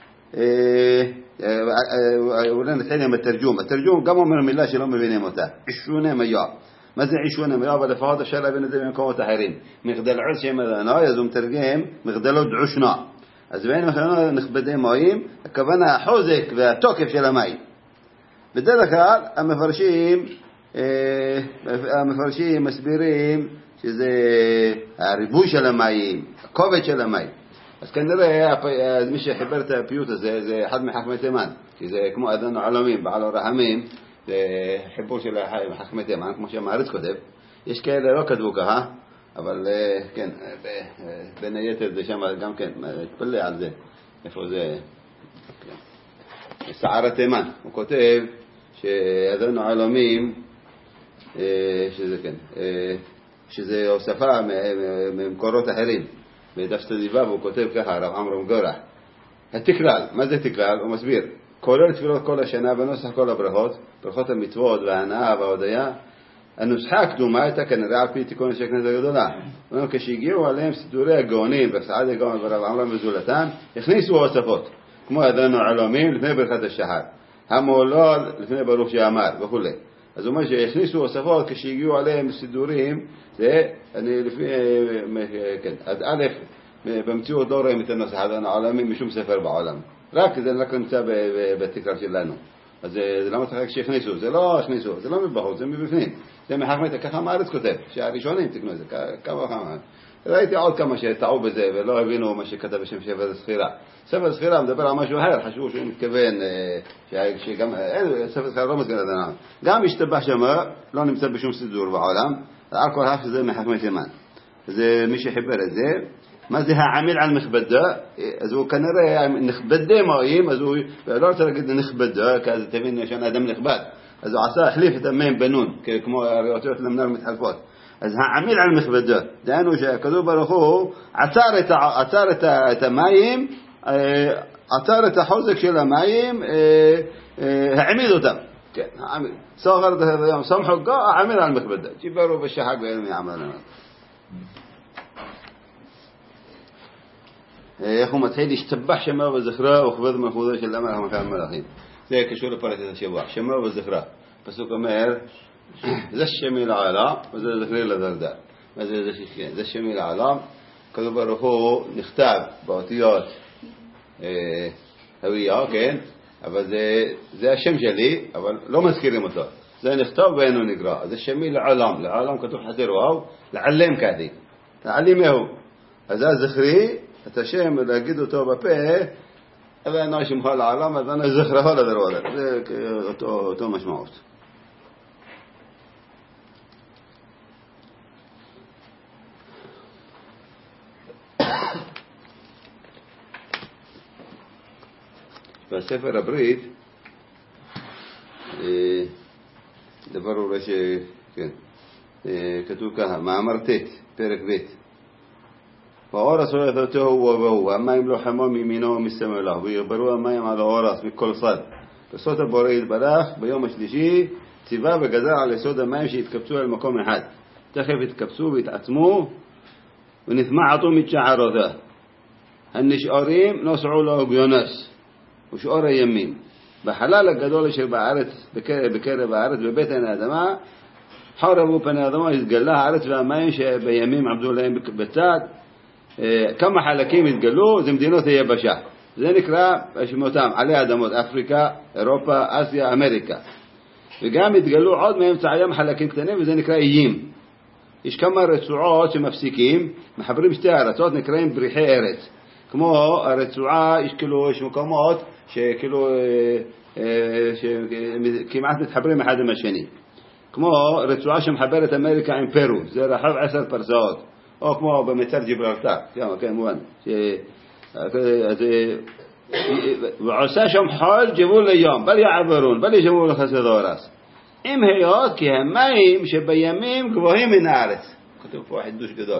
אולי נתחיל עם התרגום. התרגום גם אומר מילה שלא מבינים אותה. עישוני מיוע. מה זה עישוני מיוע? אבל לפחות אפשר להבין את זה במקומות אחרים. מגדל עוש שמדענו, אז הוא מתרגם מגדלות עושנה. אז באין מכנה נכבדי מים, הכוונה החוזק והתוקף של המים. בדרך כלל המפרשים מסבירים שזה הריבוי של המים, הכובד של המים. אז כנראה מי שחיבר את הפיוט הזה זה אחד מחכמי תימן, כי זה כמו אדנו עלמים, בעל הרחמים, זה חיבור של חכמי תימן, כמו שהמעריץ כותב. יש כאלה לא כתבו ככה, אבל כן, בין היתר זה שם גם כן, התפלא על זה, איפה זה, סער תימן, הוא כותב שאדנו עלמים, שזה כן, שזה הוספה ממקורות אחרים. בדף סדיבה הוא כותב ככה, הרב עמרם גורח. התקלל, מה זה תקלל? הוא מסביר, כולל תפילות כל השנה בנוסח כל הברכות, ברכות המצוות וההנאה וההודיה, הנוסחה הקדומה הייתה כנראה על פי תיקון של הכנסת הגדולה. כשהגיעו עליהם סידורי הגאונים וסעד הגאון ורב עמרם וזולתם, הכניסו הוספות, כמו אדנו עלמים לפני ברכת השחר, המעולל לפני ברוך שאמר וכו'. אז הוא אומר שהכניסו הוספות כשהגיעו עליהם סידורים, זה, אני לפי, כן, עד א', במציאות לא רואים את הנוסח אדנו עלמים משום ספר בעולם. רק זה רק נמצא בתקרה שלנו. אז זה למה צריך שהכניסו? זה לא הכניסו, זה לא מבחוץ, זה מבפנים. זה מחכמית, ככה מארץ כותב, שהראשונים תקנו את זה, כמה וכמה. ראיתי עוד כמה שטעו בזה ולא הבינו מה שכתב בשם ספר ספירה. ספר ספירה מדבר על משהו אחר, חשבו שהוא מתכוון, שגם, ספר ספירה לא מסגר לדנם. גם השתבח שם, לא נמצא בשום סידור בעולם, על כל כך שזה מחכמי תימן. זה מי שחיבר את זה. מה זה העמיל על מכבדה? אז הוא כנראה נכבדה מים, אז הוא לא רוצה להגיד נכבדה, כי אז תבין שאני אדם נכבד. אז הוא עשה, החליף את המים בנון, כמו האותיות למנהל מתחלפות. אז העמיל על מכבדה, דהיינו שהקדוש ברוך הוא עצר את המים, עצר את החוזק של המים, העמיד אותם. כן, העמיד. סוחר את היום, סמחו גא, העמיל על מכבדה. שיברו בשחק ואלמי עמלנו. איך הוא מתחיל להשתבח שמה וזכרה וכבוד מלכותו של המלך מלך המלכים. זה קשור לפרשת השבוע, שמה וזכרה. פסוק אומר, זה שמי לעלה וזה זכרי לדרדר. מה זה שכן? זה שמי לעלה, הקדוש ברוך הוא נכתב באותיות הוויה, כן? אבל זה השם שלי, אבל לא מזכירים אותו. זה נכתב ואינו נגרע. זה שמי לעולם, לעולם כתוב חסר וואו, לעלם כעדי. לעלים מהו. אז זה זכרי, את השם להגיד אותו בפה, אבל אני שמך לעולם, אז אני זכרה לדרור. זה אותו משמעות. בספר הברית, דבר אולי כתוב ככה, מאמר ט' פרק ב' והאורס הולך אותו הוא ובהו, המים לא חמו מימינו ומשמאל לו, ויגברו המים על האורס מכל צד. בסוד הבורא יתברך ביום השלישי ציווה וגזר על יסוד המים שהתקבצו על מקום אחד. תכף התקבצו והתעצמו ונתמעטו מתשערותיה. הנשארים נוסעו לאוקיינוס ושאר הימים. בחלל הגדול אשר בארץ, בקרב הארץ, בבית האדמה, חורבו פני האדמה, התגלה הארץ והמים שבימים עבדו להם בצד. כמה חלקים התגלו, זה מדינות היבשה. זה נקרא שמותם עלי אדמות, אפריקה, אירופה, אסיה, אמריקה. וגם התגלו עוד מאמצע הים חלקים קטנים, וזה נקרא איים. יש כמה רצועות שמפסיקים, מחברים שתי ארצות, נקראים בריחי ארץ. כמו הרצועה, יש מקומות שכאילו כמעט מתחברים אחד עם השני. כמו רצועה שמחברת אמריקה עם פרו, זה רחב 10 פרסאות. או כמו במצר ג'יברלטר, כן, מובן. ועושה שם חול ג'בול ליום, בל יעברון, בל ישמעו לחסד האורס. אם היות כי המים שבימים גבוהים מן הארץ. כתוב פה חידוש גדול.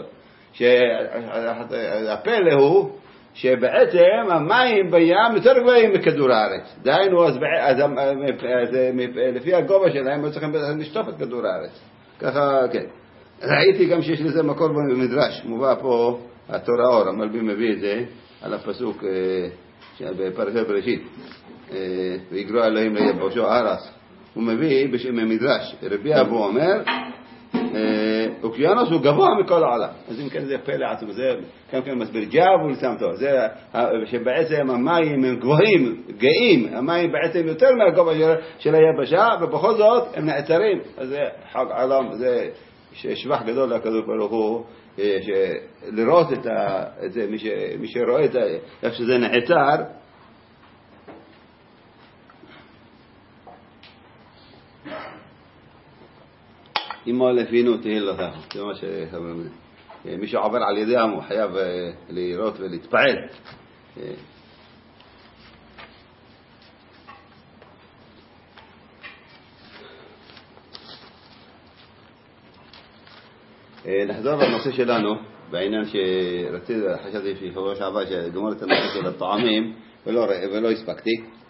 שהפלא הוא שבעצם המים בים יותר גבוהים מכדור הארץ. דהיינו, אז לפי הגובה שלהם הם צריכים לשטוף את כדור הארץ. ככה, כן. ראיתי גם שיש לזה מקור במדרש, מובא פה התורה אור, המלבי מביא את זה על הפסוק בפרשת בראשית, ויגרוע אלוהים ליבשו ארץ. הוא מביא בשם המדרש, רבי אבו אומר, אוקיינוס הוא גבוה מכל העולם. אז אם כן זה פלא עצום, זה כן מסביר ג'אב ולסמתו, זה שבעצם המים הם גבוהים, גאים, המים בעצם יותר מהגובה של היבשה, ובכל זאת הם נעצרים. אז זה חג עולם, זה שבח גדול לקדוש ברוך הוא, לראות את זה, מי שרואה את זה, איך שזה נעצר. אימו לפינו תהיל לך, זה מה שחברים, מי שעובר על ידי הוא חייב לראות ולהתפעל. נחזור לנושא שלנו, בעניין חשבתי في שבוע שעבר שגמור את הנושא של הטעמים ולא הספקתי.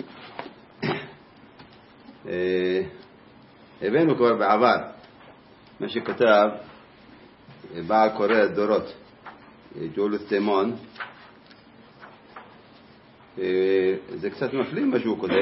הבאנו כבר בעבר מה שכתב בעל קורא הדורות, ג'ולוס תימון. זה קצת מפליא מה שהוא כותב.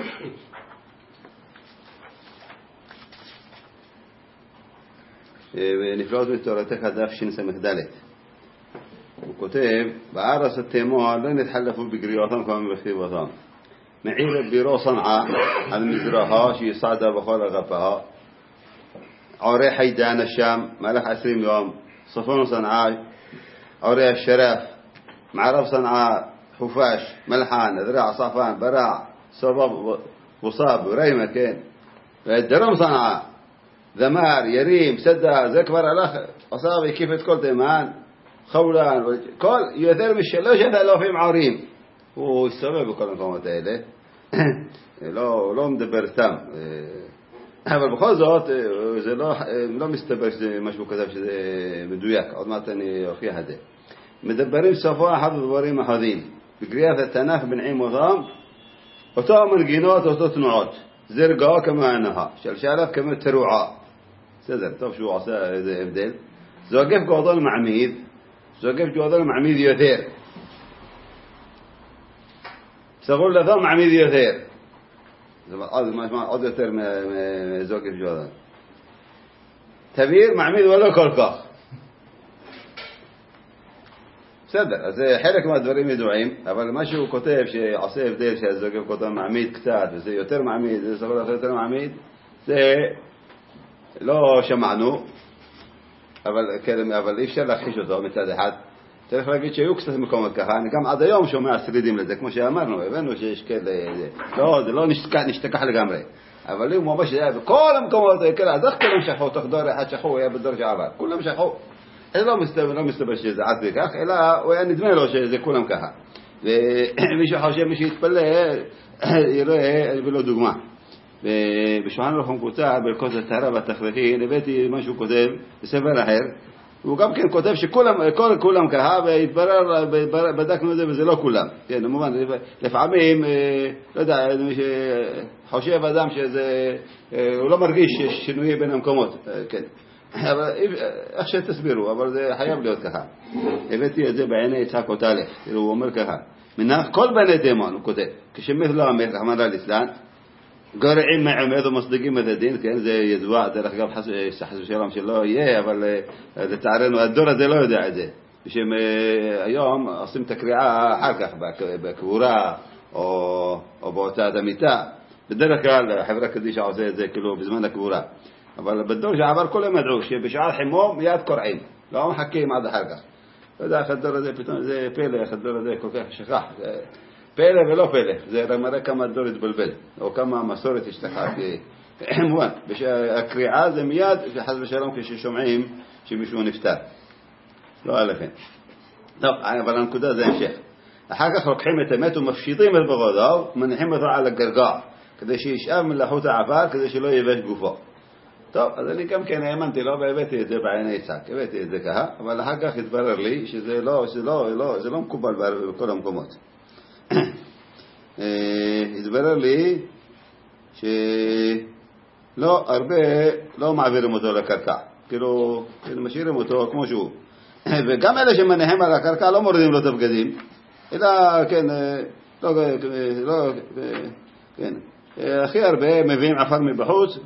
ונפלאות מתורתך דף שס"ד. הוא כותב, בארץ התימון לא נתחלפו בגריעותם כמו בכתיבותם. מעיר בירו صنعاء על מזרחה שיסעדה בכל אגפיה. עורי חידן השם, מלך 20 יום, צפון וצנעא, עורי השרף, מערב צנעא, חופש, מלחן, אדרע, צפן, ברע, סובב, וصاب, וריימה, כן. ודרום צנעא, זמר, ירים, סדה, זה כבר הלך, עשה והקיף את כל תימן, חולן, כל יותר מ3,000 עורים. הוא הסתובב בכל המקומות האלה, לא מדבר סתם. אבל בכל זאת, זה לא מסתבר שזה משהו כתב שזה מדויק, עוד מעט אני אוכיח את זה. מדברים שפה אחת ודברים אחדים. בקריאת התנ"ך בנעים אותם, אותו מנגינות, אותו תנועות. זרגה כמו הנחה, שלשלת כמו תרועה. בסדר, טוב שהוא עושה איזה הבדל. זוגף גודל מעמיד, זוגף גודל מעמיד יותר. סגול לזה מעמיד יותר. זה עוד יותר מזוגף גודל. תביר מעמיד ולא כל כך. בסדר, אז חלק מהדברים ידועים, אבל מה שהוא כותב שעושה הבדל שהזוגף גודל מעמיד קצת, וזה יותר מעמיד, זה סגול לזה יותר מעמיד, זה לא שמענו, אבל אי אפשר להכחיש אותו מצד אחד. צריך להגיד שהיו קצת מקומות ככה, אני גם עד היום שומע שרידים לזה, כמו שאמרנו, הבנו שיש כאלה, זה לא נשתכח לגמרי. אבל הוא ממש היה בכל המקומות כאלה, אז איך כולם שכחו, תוך דור אחד שכחו, היה בדור שעבר, כולם שכחו. זה לא מסתבר שזה עד וכך, אלא הוא היה נדמה לו שזה כולם ככה. ומישהו חושב, מי שיתפלא, יראה ולא דוגמה. בשולחן ערוך מקוצר, ברכות הטהרה והתכריכין, הבאתי משהו כותב בספר אחר, הוא גם כן כותב שכולם ככה, והתברר, בדקנו את זה וזה לא כולם. כן, במובן, לפעמים, לא יודע, חושב אדם שזה, הוא לא מרגיש שיש שינוי בין המקומות, כן. אבל איך שתסבירו, אבל זה חייב להיות ככה. הבאתי את זה בעיני יצחק אות א', הוא אומר ככה, מנח כל בני תימן, הוא כותב, כשמת לו המלך, רחמנא ליצלן, גורעים מעמד ומסדיגים את הדין, כן, זה ידוע, דרך אגב חס ושלום שלא יהיה, אבל לצערנו הדור הזה לא יודע את זה. בשם היום עושים את הקריאה אחר כך, בקבורה או בהוצאת המיטה. בדרך כלל חברה קדישא עושה את זה כאילו בזמן הקבורה. אבל בדור שעבר כולם ידעו שבשעת חימום מיד קורעים, לא מחכים עד אחר כך. לא יודע איך הדור הזה פתאום, זה פלא, איך הדור הזה כל כך שכח. פלא ולא פלא, זה מראה כמה הדור התבלבל, או כמה המסורת השתכחה. מובן, הקריאה זה מיד, וחס ושלום כששומעים שמישהו נפטר. לא עליכם. טוב, אבל הנקודה זה המשך. אחר כך לוקחים את המת ומפשיטים את בגדיו, מניחים אותו על הגרגע, כדי שישאב מלחות העבר, כדי שלא יבש גופו. טוב, אז אני גם כן האמנתי, לא הבאתי את זה בעיני יצחק, הבאתי את זה ככה, אבל אחר כך התברר לי שזה לא מקובל בכל המקומות. התברר לי שלא הרבה לא מעבירים אותו לקרקע, כאילו משאירים אותו כמו שהוא, וגם אלה שמניחים על הקרקע לא מורידים לו את הבגדים, אלא כן, כן, הכי הרבה מביאים עפר מבחוץ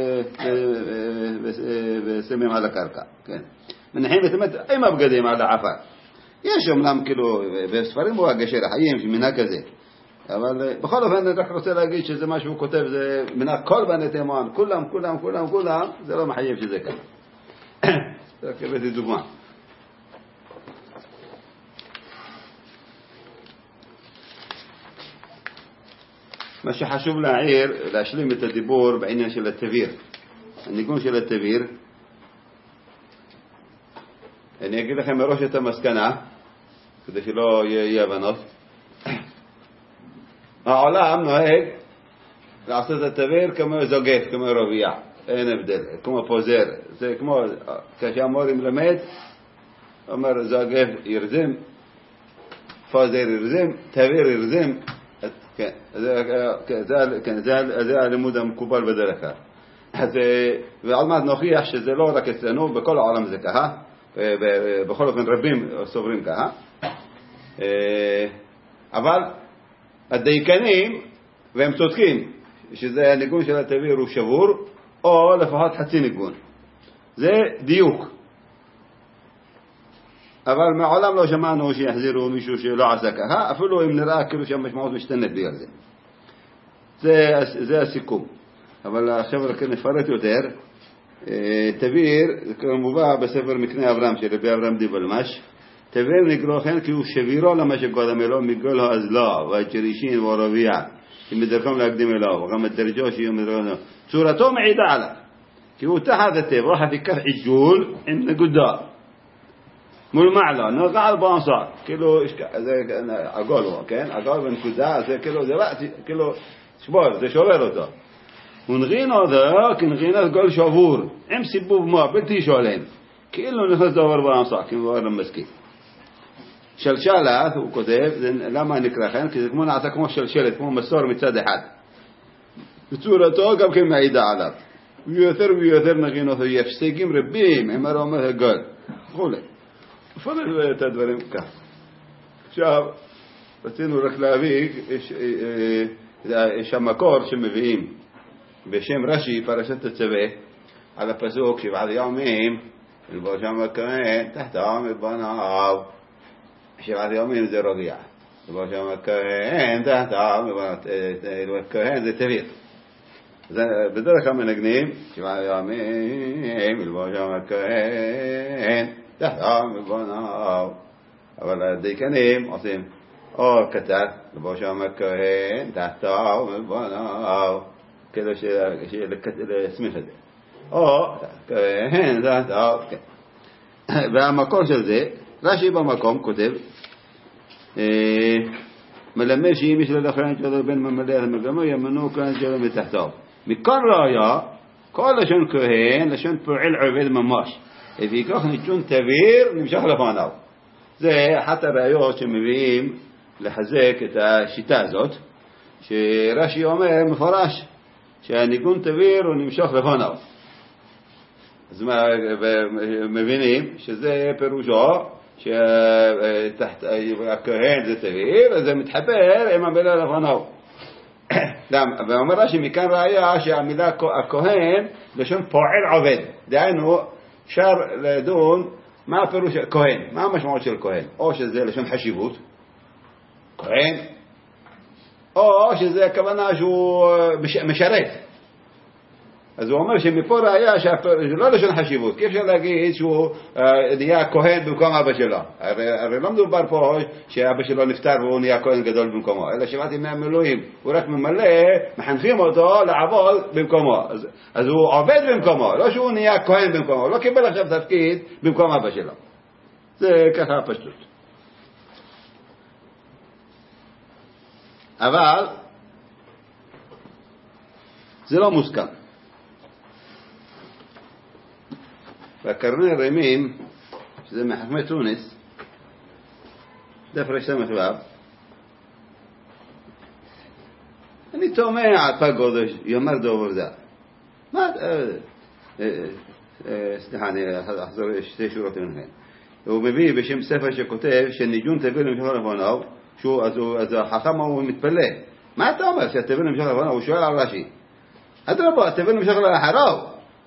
ושמים על הקרקע, כן, מניחים את המת עם הבגדים על העפר. יש אומנם כאילו בספרים הוא הגשר החיים שמנהג כזה, אבל בכל אופן אני רק רוצה להגיד שזה מה שהוא כותב, זה מנהג כל בני תימן, כולם, זה לא מחייב שזה ככה. רק הבאתי דוגמה. מה שחשוב להעיר, להשלים את הדיבור בעניין של התביר, הניגון של התביר. אני אגיד לכם מראש את המסקנה, כדי שלא יהיה הבנות. העולם נוהג לעשות את התביר כמו זוגף, כמו רביע, אין הבדל, כמו פוזר. זה כמו, כשהמורה מלמד, אומר זוגף ירזם, פוזר ירזם, תביר ירזם. כן, זה הלימוד המקובל בדרך כלל. ועוד מעט נוכיח שזה לא רק אצלנו, בכל העולם זה ככה, בכל אופן רבים סוברים ככה. אבל הדייקנים, והם צודקים, שזה הניגון של התביר הוא שבור, או לפחות חצי ניגון. זה דיוק. אבל מעולם לא שמענו שיחזירו מישהו שלא עשה ככה, אפילו אם נראה כאילו שהמשמעות משתנת בגלל זה. זה הסיכום. אבל עכשיו רק נפרט יותר. תביר, כמובן בספר מקנה אברהם של רבי אברהם דיבלמש, תביר נקרא כן כי הוא שבירו למה שקודם אלו מכל האזלה והג'רישין והרביע שמדרכם להקדים אליו וגם הדרג'ו שיהיו מדרכם צורתו מעידה עליו כי הוא תחת הטבע חתיקת עיגול עם נקודה מול מעלה נוגע על באנסה כאילו זה עגול הוא כן עגול בנקודה זה כאילו זה כאילו שבור זה שובר אותו ונגין אותו כנגינת גול שבור עם סיבוב מה בלתי שואלים כאילו נכנס דבר באנסה כאילו דבר למסכי שלשלת הוא כותב למה נקרא כן כי זה כמו נעשה כמו שלשלת כמו מסור מצד אחד בצורתו גם כן מעידה עליו ויותר נגין אותו יפסקים רבים עם הרומת הגול וכו' פודל את הדברים כך. עכשיו, רצינו רק להביא, יש המקור שמביאים בשם רש"י, פרשת תצווה, על הפסוק 7 ימים, ילבוש הכהן תחתם את בניו. 7 ימים זה רגיע. ילבוש הכהן תחתם, הכהן זה תביר. בדרך כלל מנגנים, 7 ימים, ילבוש הכהן תחתם ובניו אבל הדייקנים עושים או כתב לבוש הכהן תחתם ובניו כדי להסמיך את זה או כהן תחתם והמקור של זה רש"י במקום כותב מלמד שאם יש ללכהן שלו בין ממלא המגמה ימנו כהן שלו מתחתיו מכל ראיה כל לשון כהן לשון פועל עובד ממש לפיכך ניתון תביר נמשך לפניו. זה אחת הראיות שמביאים לחזק את השיטה הזאת, שרש"י אומר מפורש שהניגון תביר הוא נמשך לפניו. אז מבינים שזה פירושו שהכהן זה תביר, אז זה מתחבר עם המילה לפניו. ואומר רש"י מכאן ראיה שהמילה הכהן לשון פועל עובד. דהיינו אפשר לדון מה הפירוש של כהן, מה המשמעות של כהן, או שזה לשון חשיבות, כהן, או שזה הכוונה שהוא משרת. אז הוא אומר שמפה ראיה שזה לא לשון חשיבות, כי אפשר להגיד שהוא נהיה כהן במקום אבא שלו. הרי לא מדובר פה שאבא שלו נפטר והוא נהיה כהן גדול במקומו, אלא 7 ימי המילואים, הוא רק ממלא, מחנכים אותו לעבוד במקומו. אז הוא עובד במקומו, לא שהוא נהיה כהן במקומו, הוא לא קיבל עכשיו תפקיד במקום אבא שלו. זה ככה הפשטות. אבל זה לא מוסכם. והקרני רמים, שזה מחכמי תוניס, דף רשם מחבב, אני תומע על גודש, יאמר דובר זה. מה? סליחה, אני אחזור 2 שורות ממכן. הוא מביא בשם ספר שכותב שניגון תביר למשך לפניו, אז החכם הוא מתפלא. מה אתה אומר שהתביר למשך לפניו? הוא שואל על רש"י. אדרבה, התביר למשך לאחריו.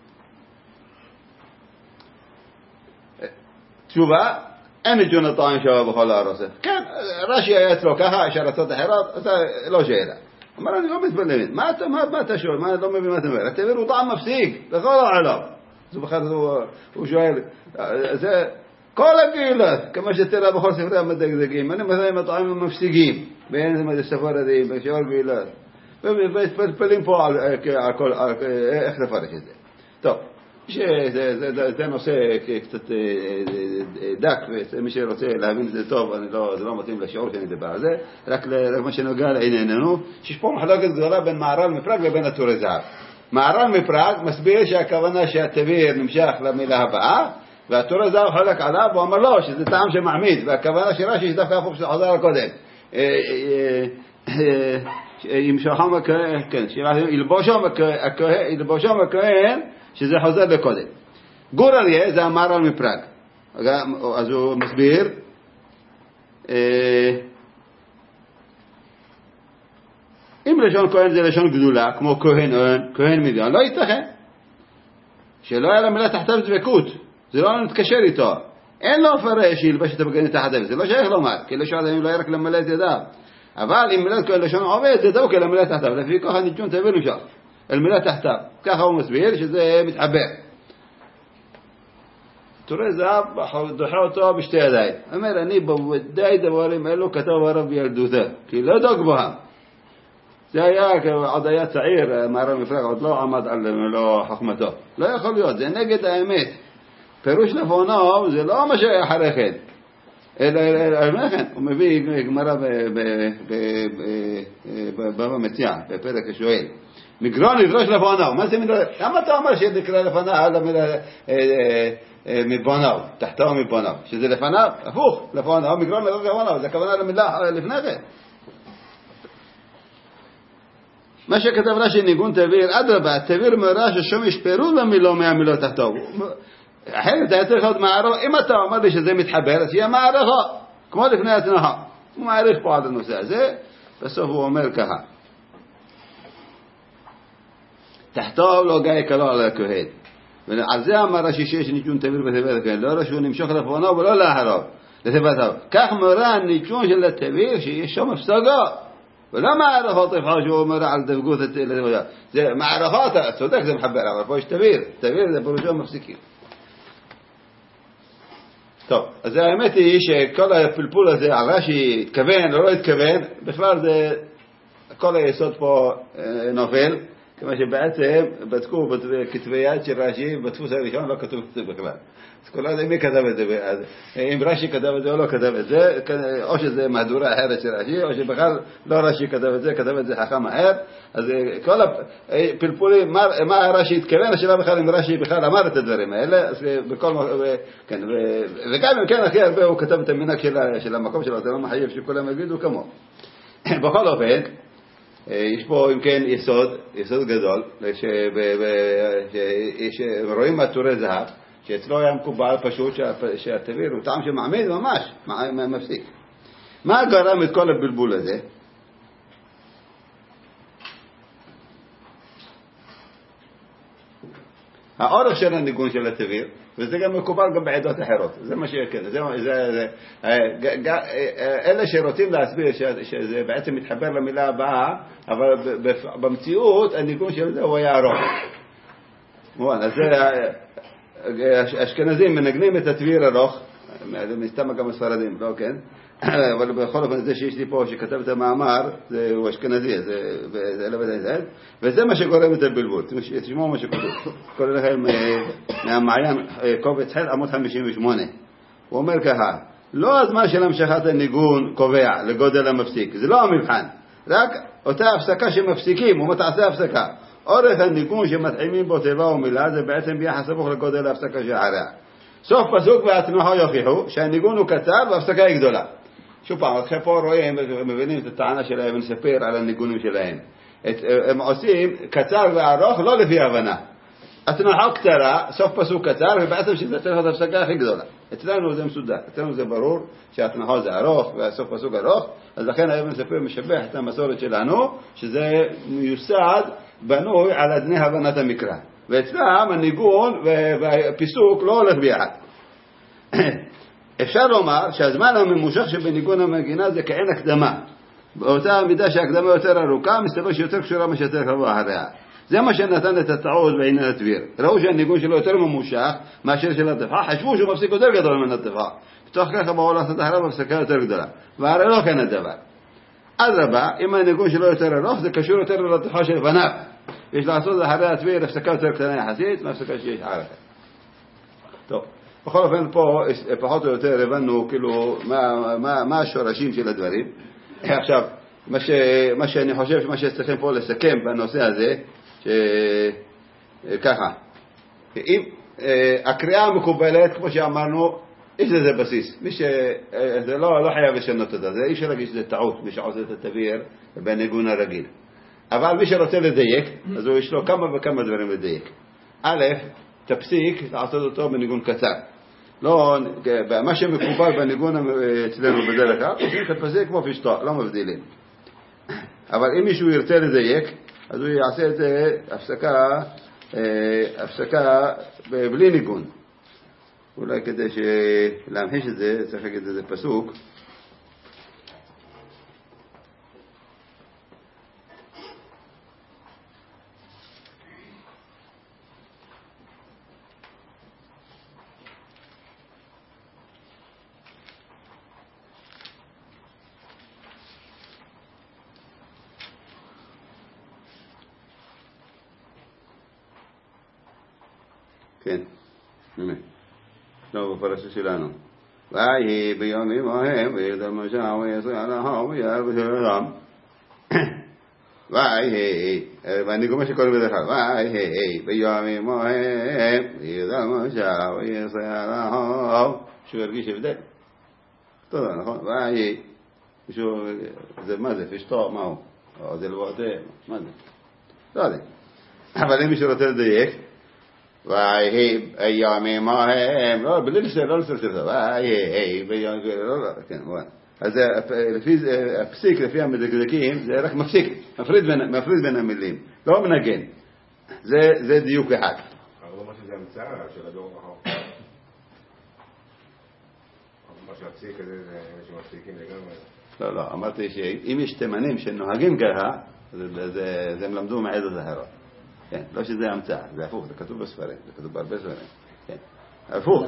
תשובה, אין ניגון טעם שווה בכל הארץ. כן, רש"י היה אצלו ככה, השארתות אחרות, אז לא שאלה. אמר, אני לא מתפלא. מה אתה שואל? מה לא מבין מה אתה אומר? התביר הוא טעם מפסיק בכל העולם. אז בכלל הוא שואל, זה כל הקהילות, כמו שתראה בכל ספרי המדקדקים, אני מזהים הטעמים המפסיקים, בין זה ספרדים, בשאר קהילות, ומתפלפלים פה על איך לפרש את זה. טוב, זה נושא קצת דק, ומי שרוצה להבין את זה טוב, זה לא מתאים לשיעור שאני אדבר על זה, רק מה שנוגע לענייננו, שיש פה מחלוקת גדולה בין מהר"ל מפראג לבין הטורי זהב. מהר"ל מפראג מסביר שהכוונה שהתביר נמשך למילה הבאה, והטורי זהב חולק עליו, הוא אמר לו שזה טעם שמעמיד, והכוונה של רש"י שדווקא הפוך שחוזר על קודם. ימשכם הכהן, כן, ילבושם הכהן, שזה חוזר לקודם. גור אריה זה המהר"ל מפראג. אז הוא מסביר, אם לשון כהן זה לשון גדולה, כמו כהן מדיין, לא ייתכן. שלא היה למילה תחתיו דבקות, זה לא נתקשר איתו. אין לו פרש ילבש את הבגדים תחתיו, זה לא שייך לומר, כי לשון אדם לא יהיה רק למלא את ידיו. אבל אם מילת כהן לשון עובד, זה דווקא למלא תחתיו, לפי ככה ניגון תביר נמשך, אל מילה תחתיו. ככה הוא מסביר שזה מתחבר. תורי זהב דוחה אותו בשתי ידיים. אומר, אני בוודאי דברים אלו כתב הרב בילדותו, כי לא דוג בהם. זה היה, עוד היה צעיר, מהר"ל מפרק, עוד לא עמד על מלוא חוכמתו. לא יכול להיות, זה נגד האמת. פירוש לפונו זה לא מה שהיה אחרי כן. אלא כן, הוא מביא גמרא בבא מציעא, בפרק השואל. מגרון ידרוש לפונו. מה זה מדרוש? למה אתה אומר שנקרא לפניו על המילה מבונו, תחתו מבונו? שזה לפניו? הפוך, לפונו, מגרון ידרוש לפונו, זה הכוונה למילה לפני כן. מה שכתב רש"י ניגון תביר, אדרבה, תביר מאורע ששום ישפרו למילו מהמילות תחתו. אחרת היה צריך עוד מערוך, אם אתה אומר לי שזה מתחבר, אז יהיה מערכו, כמו לפני התנועה. הוא מעריך פה עד הנושא הזה, בסוף הוא אומר ככה. תחתו לא גיא קלו על הכהן. ועל זה אמר רש"י שיש ניגון תביר בתיבת הכהן, לא רש"י הוא נמשוך לפונו ולא לאחריו, לתיבתיו. כך מאורע הניגון של התביר שיש שם הפסגו. ולא מערכות תבחר שהוא אומר על דבקות לתבויה. זה מערכות, צודק זה מחבר, אבל פה יש תביר. תביר זה פירושו מפסיקים. טוב, אז האמת היא שכל הפלפול הזה, על רש"י התכוון או לא התכוון, בכלל זה, כל היסוד פה נופל, כמה שבעצם בדקו בכתבי יד של רש"י, בדפוס הראשון לא כתוב את זה בכלל. אז כל הזמן מי כתב את זה? אם רש"י כתב את זה או לא כתב את זה, או שזה מהדורה אחרת של רש"י, או שבכלל לא רש"י כתב את זה חכם אחר. אז כל הפלפולים, מה רש"י התכוון, השאלה בכלל אם רש"י בכלל אמר את הדברים האלה, אז בכל כן, וגם אם כן הכי הרבה הוא כתב את המנהג של המקום שלו, זה לא מחייב שכולם יגידו כמו. בכל אופן, יש פה אם כן יסוד גדול, שרואים מהתורי זהב, שאצלו היה מקובל פשוט שהתביר הוא טעם שמעמיד ממש, מפסיק. מה גרם את כל הבלבול הזה? האורך של הניגון של התביר, וזה גם מקובל גם בעדות אחרות, זה מה שכן, אלה שרוצים להסביר שזה בעצם מתחבר למילה הבאה, אבל במציאות הניגון של זה הוא היה ארוך. אז אשכנזים מנגנים את התביר ארוך, מסתם גם הספרדים, לא כן? אבל בכל אופן זה שיש לי פה שכתב את המאמר, הוא אשכנזי, וזה מה שגורם את הבלבול. תשמעו מה שכתוב. קורא לכם מהמעיין קובץ ח' עמוד 58. הוא אומר ככה, לא הזמן של המשכת הניגון קובע לגודל המפסיק, זה לא המבחן, רק אותה הפסקה שמפסיקים, ומה תעשה הפסקה. אורך הניגון שמתחימים בו תיבה ומילה זה בעצם ביחס סמוך לגודל ההפסקה שאחריה. סוף פסוק והתנוחה יוכיחו שהניגון הוא קצר וההפסקה היא גדולה. שוב פעם, אחרי פה רואים ומבינים את הטענה שלהם ונספר על הניגונים שלהם. הם עושים קצר וארוך לא לפי הבנה. התנוחה קצרה, סוף פסוק קצר, ובעצם שזה צריך להיות ההפסקה הכי גדולה. אצלנו זה מסודר, אצלנו זה ברור שהתנוחה זה ארוך והסוף פסוק ארוך, אז לכן היום נספר משבח את המסורת שלנו, שזה מיוסד בנוי על אדני הבנת המקרא. ואצלם הניגון והפיסוק לא הולך ביחד. אפשר לומר שהזמן הממושך שבניגון המגינה זה כאין הקדמה. באותה המידה שההקדמה יותר ארוכה, מסתבר שיותר קשורה מה שיותר לבוא אחריה. זה מה שנתן את הטעות בעניין התביר. ראו שהניגון שלו יותר ממושך מאשר של התפחה, חשבו שהוא מפסיק יותר גדול מן התפחה. בתוך ככה באו לעשות אחריו הפסקה יותר גדולה. והרי לא כן הדבר. אדרבה, אם הניגון שלו יותר ארוך, זה קשור יותר לתפחה של בניו. יש לעשות אחרי התביר הפסקה יותר קטנה יחסית, מהפסקה שיש אחר כך. טוב, בכל אופן פה פחות או יותר הבנו כאילו מה השורשים של הדברים. עכשיו, מה שאני חושב שמה שצריכים פה לסכם בנושא הזה, שככה, אם הקריאה המקובלת, כמו שאמרנו, יש לזה בסיס. זה לא חייב לשנות אותה, זה אי אפשר להגיד שזה טעות, מי שעושה את התביר בניגון הרגיל. אבל מי שרוצה לדייק, אז הוא יש לו כמה וכמה דברים לדייק. א', תפסיק לעשות אותו בניגון קצר. לא, מה שמקובל בניגון אצלנו בדרך כלל, עושים את הפסק כמו פשטו, לא מבדילים. אבל אם מישהו ירצה לדייק, אז הוא יעשה את זה הפסקה בלי ניגון. אולי כדי להמחיש את זה, צריך להגיד את זה פסוק. כן, הנה, לא בפרשה שלנו. ויהי בימים ההם וירדה משה ויעשה עליהם וירבשם. ויהי, ואני גומר שקוראים בדרך כלל, ויהי בימים ההם וירדה משה ויעשה עליהם. שהוא ירגיש הבדל. תודה, נכון? ויהי, זה מה זה? פשטו, מה הוא? או זה לבועטה, מה זה? לא יודע. אבל אם מישהו רוצה לדייק, ויהי בימים ההם, לא, בלי לסדר, לא לסדר, ויהי בימים ההם, כן, מובן. אז לפי הפסיק, לפי המדקדקים, זה רק מפסיק, מפריד בין המילים, לא מנגן. זה דיוק אחד. אבל לא מה שזה המצאה של הדור האחר. מה שהפסיק הזה זה שמפסיקים לגמרי. לא, לא, אמרתי שאם יש תימנים שנוהגים ככה, אז הם למדו מעדות אחרות. כן, לא שזה המצאה, זה הפוך, זה כתוב בספרים, זה כתוב בהרבה ספרים. כן, הפוך.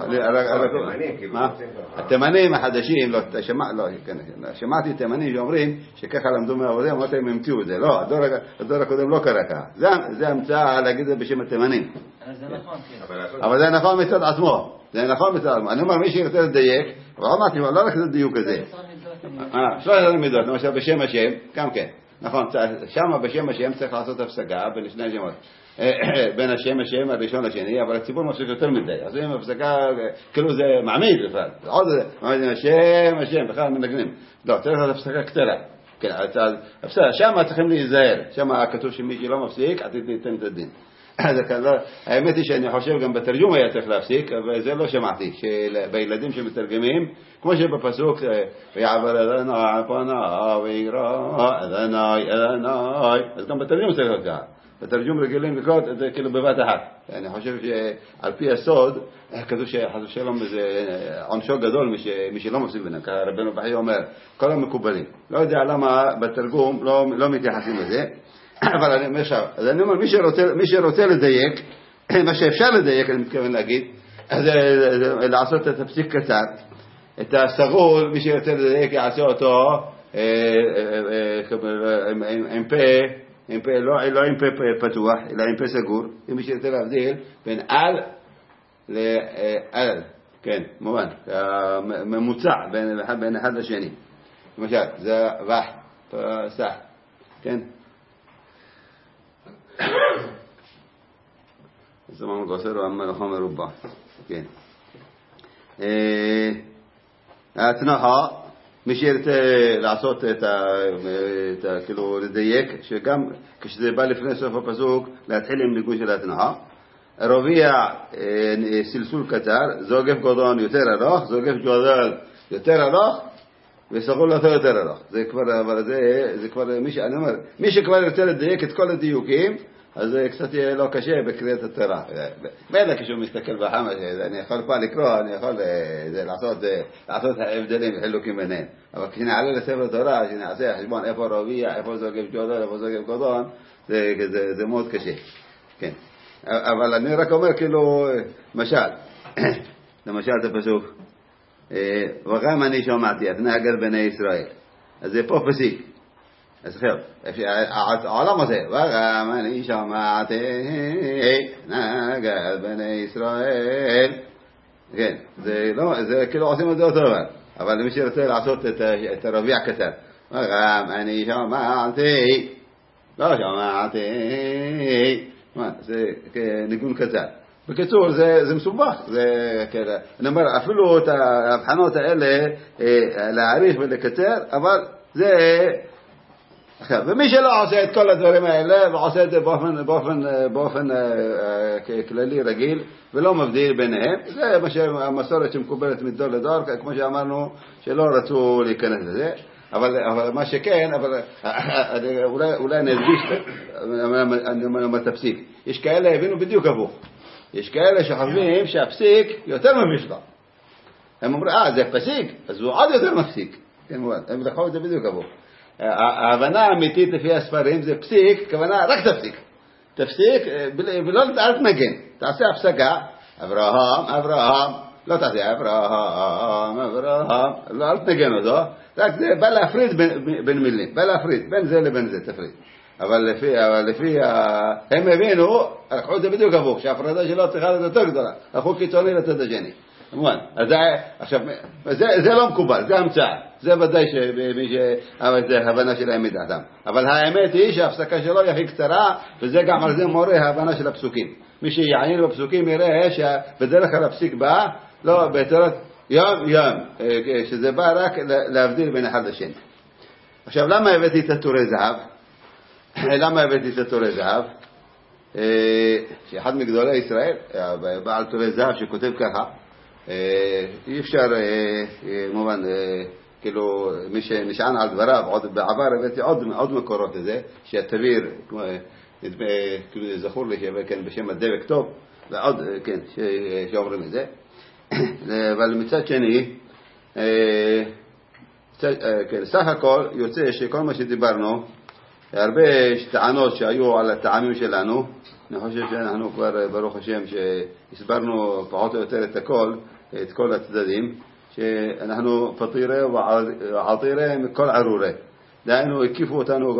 התימנים החדשים, שמעתי תימנים שאומרים שככה למדו מהעבודה, אמרתי הם המציאו את זה. לא, הדור הקודם לא קרא ככה. זה המצאה להגיד את זה בשם התימנים. אבל זה נכון מצד עצמו. זה נכון מצד עצמו. אני אומר, מי שירצה לדייק, אבל אמרתי, לא רק זה דיוק הזה. 13 מידות, למשל בשם השם, גם כן. נכון, שם בשם השם צריך לעשות הפסקה בין שני השמות. בין השם הראשון לשני, אבל הציבור מפסיק יותר מדי. אז אם הפסקה, כאילו זה מעמיד בכלל. עוד זה, השם, בכלל מנגנים. לא, צריך לעשות הפסקה קצרה. כן, שם צריכים להיזהר. שם כתוב שמי שלא מפסיק, עתיד תיתן את הדין. האמת היא שאני חושב גם בתרגום היה צריך להפסיק, אבל זה לא שמעתי, שבילדים שמתרגמים, כמו שבפסוק, ויעבר אדוני על פניו וירא אדוני, אז גם בתרגום צריך להיות ככה. בתרגום רגילים לקרוא את זה כאילו בבת אחת. אני חושב שעל פי הסוד, כתוב שחס ושלום זה עונשו גדול מי שלא מפסיק ביניהם, ככה רבנו בחיי אומר, כל המקובלים. לא יודע למה בתרגום לא מתייחסים לזה. אבל אני אומר, מי שרוצה לדייק, מה שאפשר לדייק, אני מתכוון להגיד, אז לעשות את הפסיק קצר. את הסגול, מי שרוצה לדייק, יעשה אותו עם פה, לא עם פה פתוח, אלא עם פה סגור. אם מי שרוצה להבדיל בין על לאל, כן, מובן, ממוצע בין אחד לשני. למשל, זה וח, פסח, כן? זמן קצר והמלאכה מרובה. כן. ההתנחה, מי שירצה לעשות את כאילו לדייק, שגם כשזה בא לפני סוף הפסוק, להתחיל עם ניגון של ההתנחה. רביע סלסול קצר, זוגף גדול יותר ארוך, זוגף גדול יותר ארוך, וסגול יותר ארוך. זה כבר, אבל זה כבר, מי שכבר ירצה לדייק את כל הדיוקים, אז זה קצת יהיה לא קשה בקריאת התורה. בטח כשהוא מסתכל בחמש, אני יכול פה לקרוא, אני יכול לעשות הבדלים וחילוקים ביניהם. אבל כשנעלה לספר תורה, כשנעשה חשבון איפה רביע, איפה זוגף גדול, איפה זוגף גדול, זה מאוד קשה. כן. אבל אני רק אומר כאילו, למשל את הפסוק, וגם אני שמעתי את נהגת בני ישראל. אז זה פה פסיק. אז חייב, העולם הזה, וגם אני שמעתי נהגת בני ישראל. כן, זה כאילו עושים את זה אותו דבר. אבל מי שרוצה לעשות את הרביע קצר, וגם אני שמעתי, לא שמעתי, זה ניגון קצר. בקיצור, זה מסובך. אני אומר, אפילו את ההבחנות האלה להעריך ולקצר, אבל זה... ומי שלא עושה את כל הדברים האלה, ועושה את זה באופן כללי רגיל, ולא מבדיל ביניהם, זה המסורת שמקובלת מדור לדור, כמו שאמרנו, שלא רצו להיכנס לזה. אבל מה שכן, אולי נדגיש, אני אומר את הפסיק. יש כאלה הבינו בדיוק הפוך. יש כאלה שחושבים שהפסיק יותר ממשלה. הם אומרים, זה פסיק, אז הוא עוד יותר מפסיק. הם לקחו את זה בדיוק הפוך. ההבנה האמיתית לפי הספרים זה פסיק, כוונה רק תפסיק. תפסיק ולא תנגן. תעשה הפסקה, אברהם, לא תעשה אברהם, לא תנגן אותו. רק זה בא להפריד בין מילים, בא להפריד בין זה לבין זה, תפריד. אבל לפי הם הבינו, לקחו את זה בדיוק הפוך, שההפרדה שלו צריכה להיות יותר גדולה, הלכו קיצוני לצד השני. אז עכשיו, זה לא מקובל, זה המצאה, זה ודאי שמי זה הבנה שלהם מדעתם. אבל האמת היא שההפסקה שלו היא הכי קצרה, וזה גם על זה מורה ההבנה של הפסוקים. מי שיעניין בפסוקים יראה שבדרך כלל הפסיק בא, לא, בתורת יום, שזה בא רק להבדיל בין אחד לשני. עכשיו, למה הבאתי את התורי זהב? שאחד מגדולי ישראל, בעל תורי זהב שכותב ככה, אי אפשר, מובן, כאילו, מי שנשען על דבריו, בעבר הבאתי עוד מקורות לזה, שהתביר, כאילו זכור לי בשם הדבק טוב, ועוד, כן, שאומרים את זה. אבל מצד שני, סך הכל יוצא שכל מה שדיברנו, הרבה טענות שהיו על הטעמים שלנו, אני חושב שאנחנו כבר ברוך השם שהסברנו פחות או יותר את כל הצדדים, שאנחנו פטירה ועטירה מכל ערורי. דהיינו, הקיפו אותנו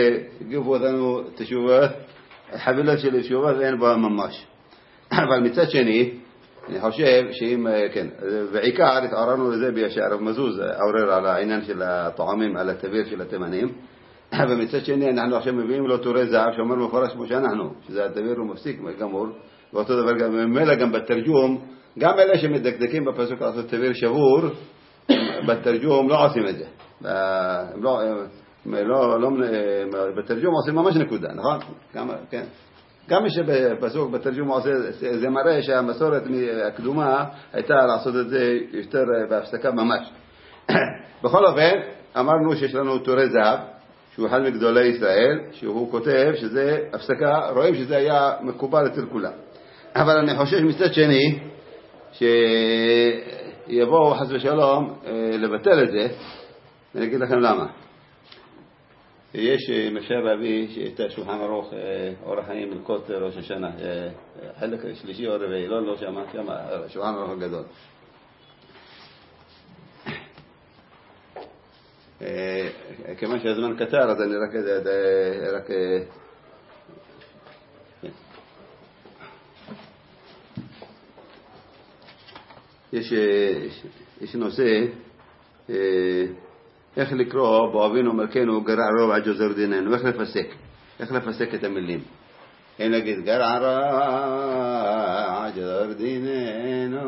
תשובות, חבילות של תשובות ואין בה ממש. אבל מצד שני, אני חושב שאם, כן, בעיקר התעוררנו לזה שהרב מזוז עורר על העניין של הטועמים, על התביר של התימנים, ומצד שני אנחנו עכשיו מביאים לו תורי זהב שאומר מפורש כמו שאנחנו, שזה התביר הוא מפסיק גמור, ואותו דבר גם ממילא גם בתרגום, גם אלה שמדקדקים בפסוק לעשות תביר שבור, בתרגום לא עושים את זה. בתרגום עושים ממש נקודה, נכון? כן. גם מי שבפסוק בתרגום עושה, זה מראה שהמסורת הקדומה הייתה לעשות את זה יותר בהפסקה ממש. בכל אופן, אמרנו שיש לנו תורי זהב, שהוא אחד מגדולי ישראל, שהוא כותב שזה הפסקה, רואים שזה היה מקובל אצל כולם. אבל אני חושב מצד שני, שיבואו חס ושלום לבטל את זה, ואני אגיד לכם למה. יש משאר להביא את השולחן ערוך אורח חיים מלכות ראש השנה, חלק שלישי או רביעי, לא שמה, השולחן ערוך הגדול. כיוון שהזמן קצר, אז אני רק יש נושא איך לקרוא באבינו מלכנו גרע רבע ג'וזר דיננו, איך לפסק את המילים. אין להגיד גרע רבע ג'וזר דיננו,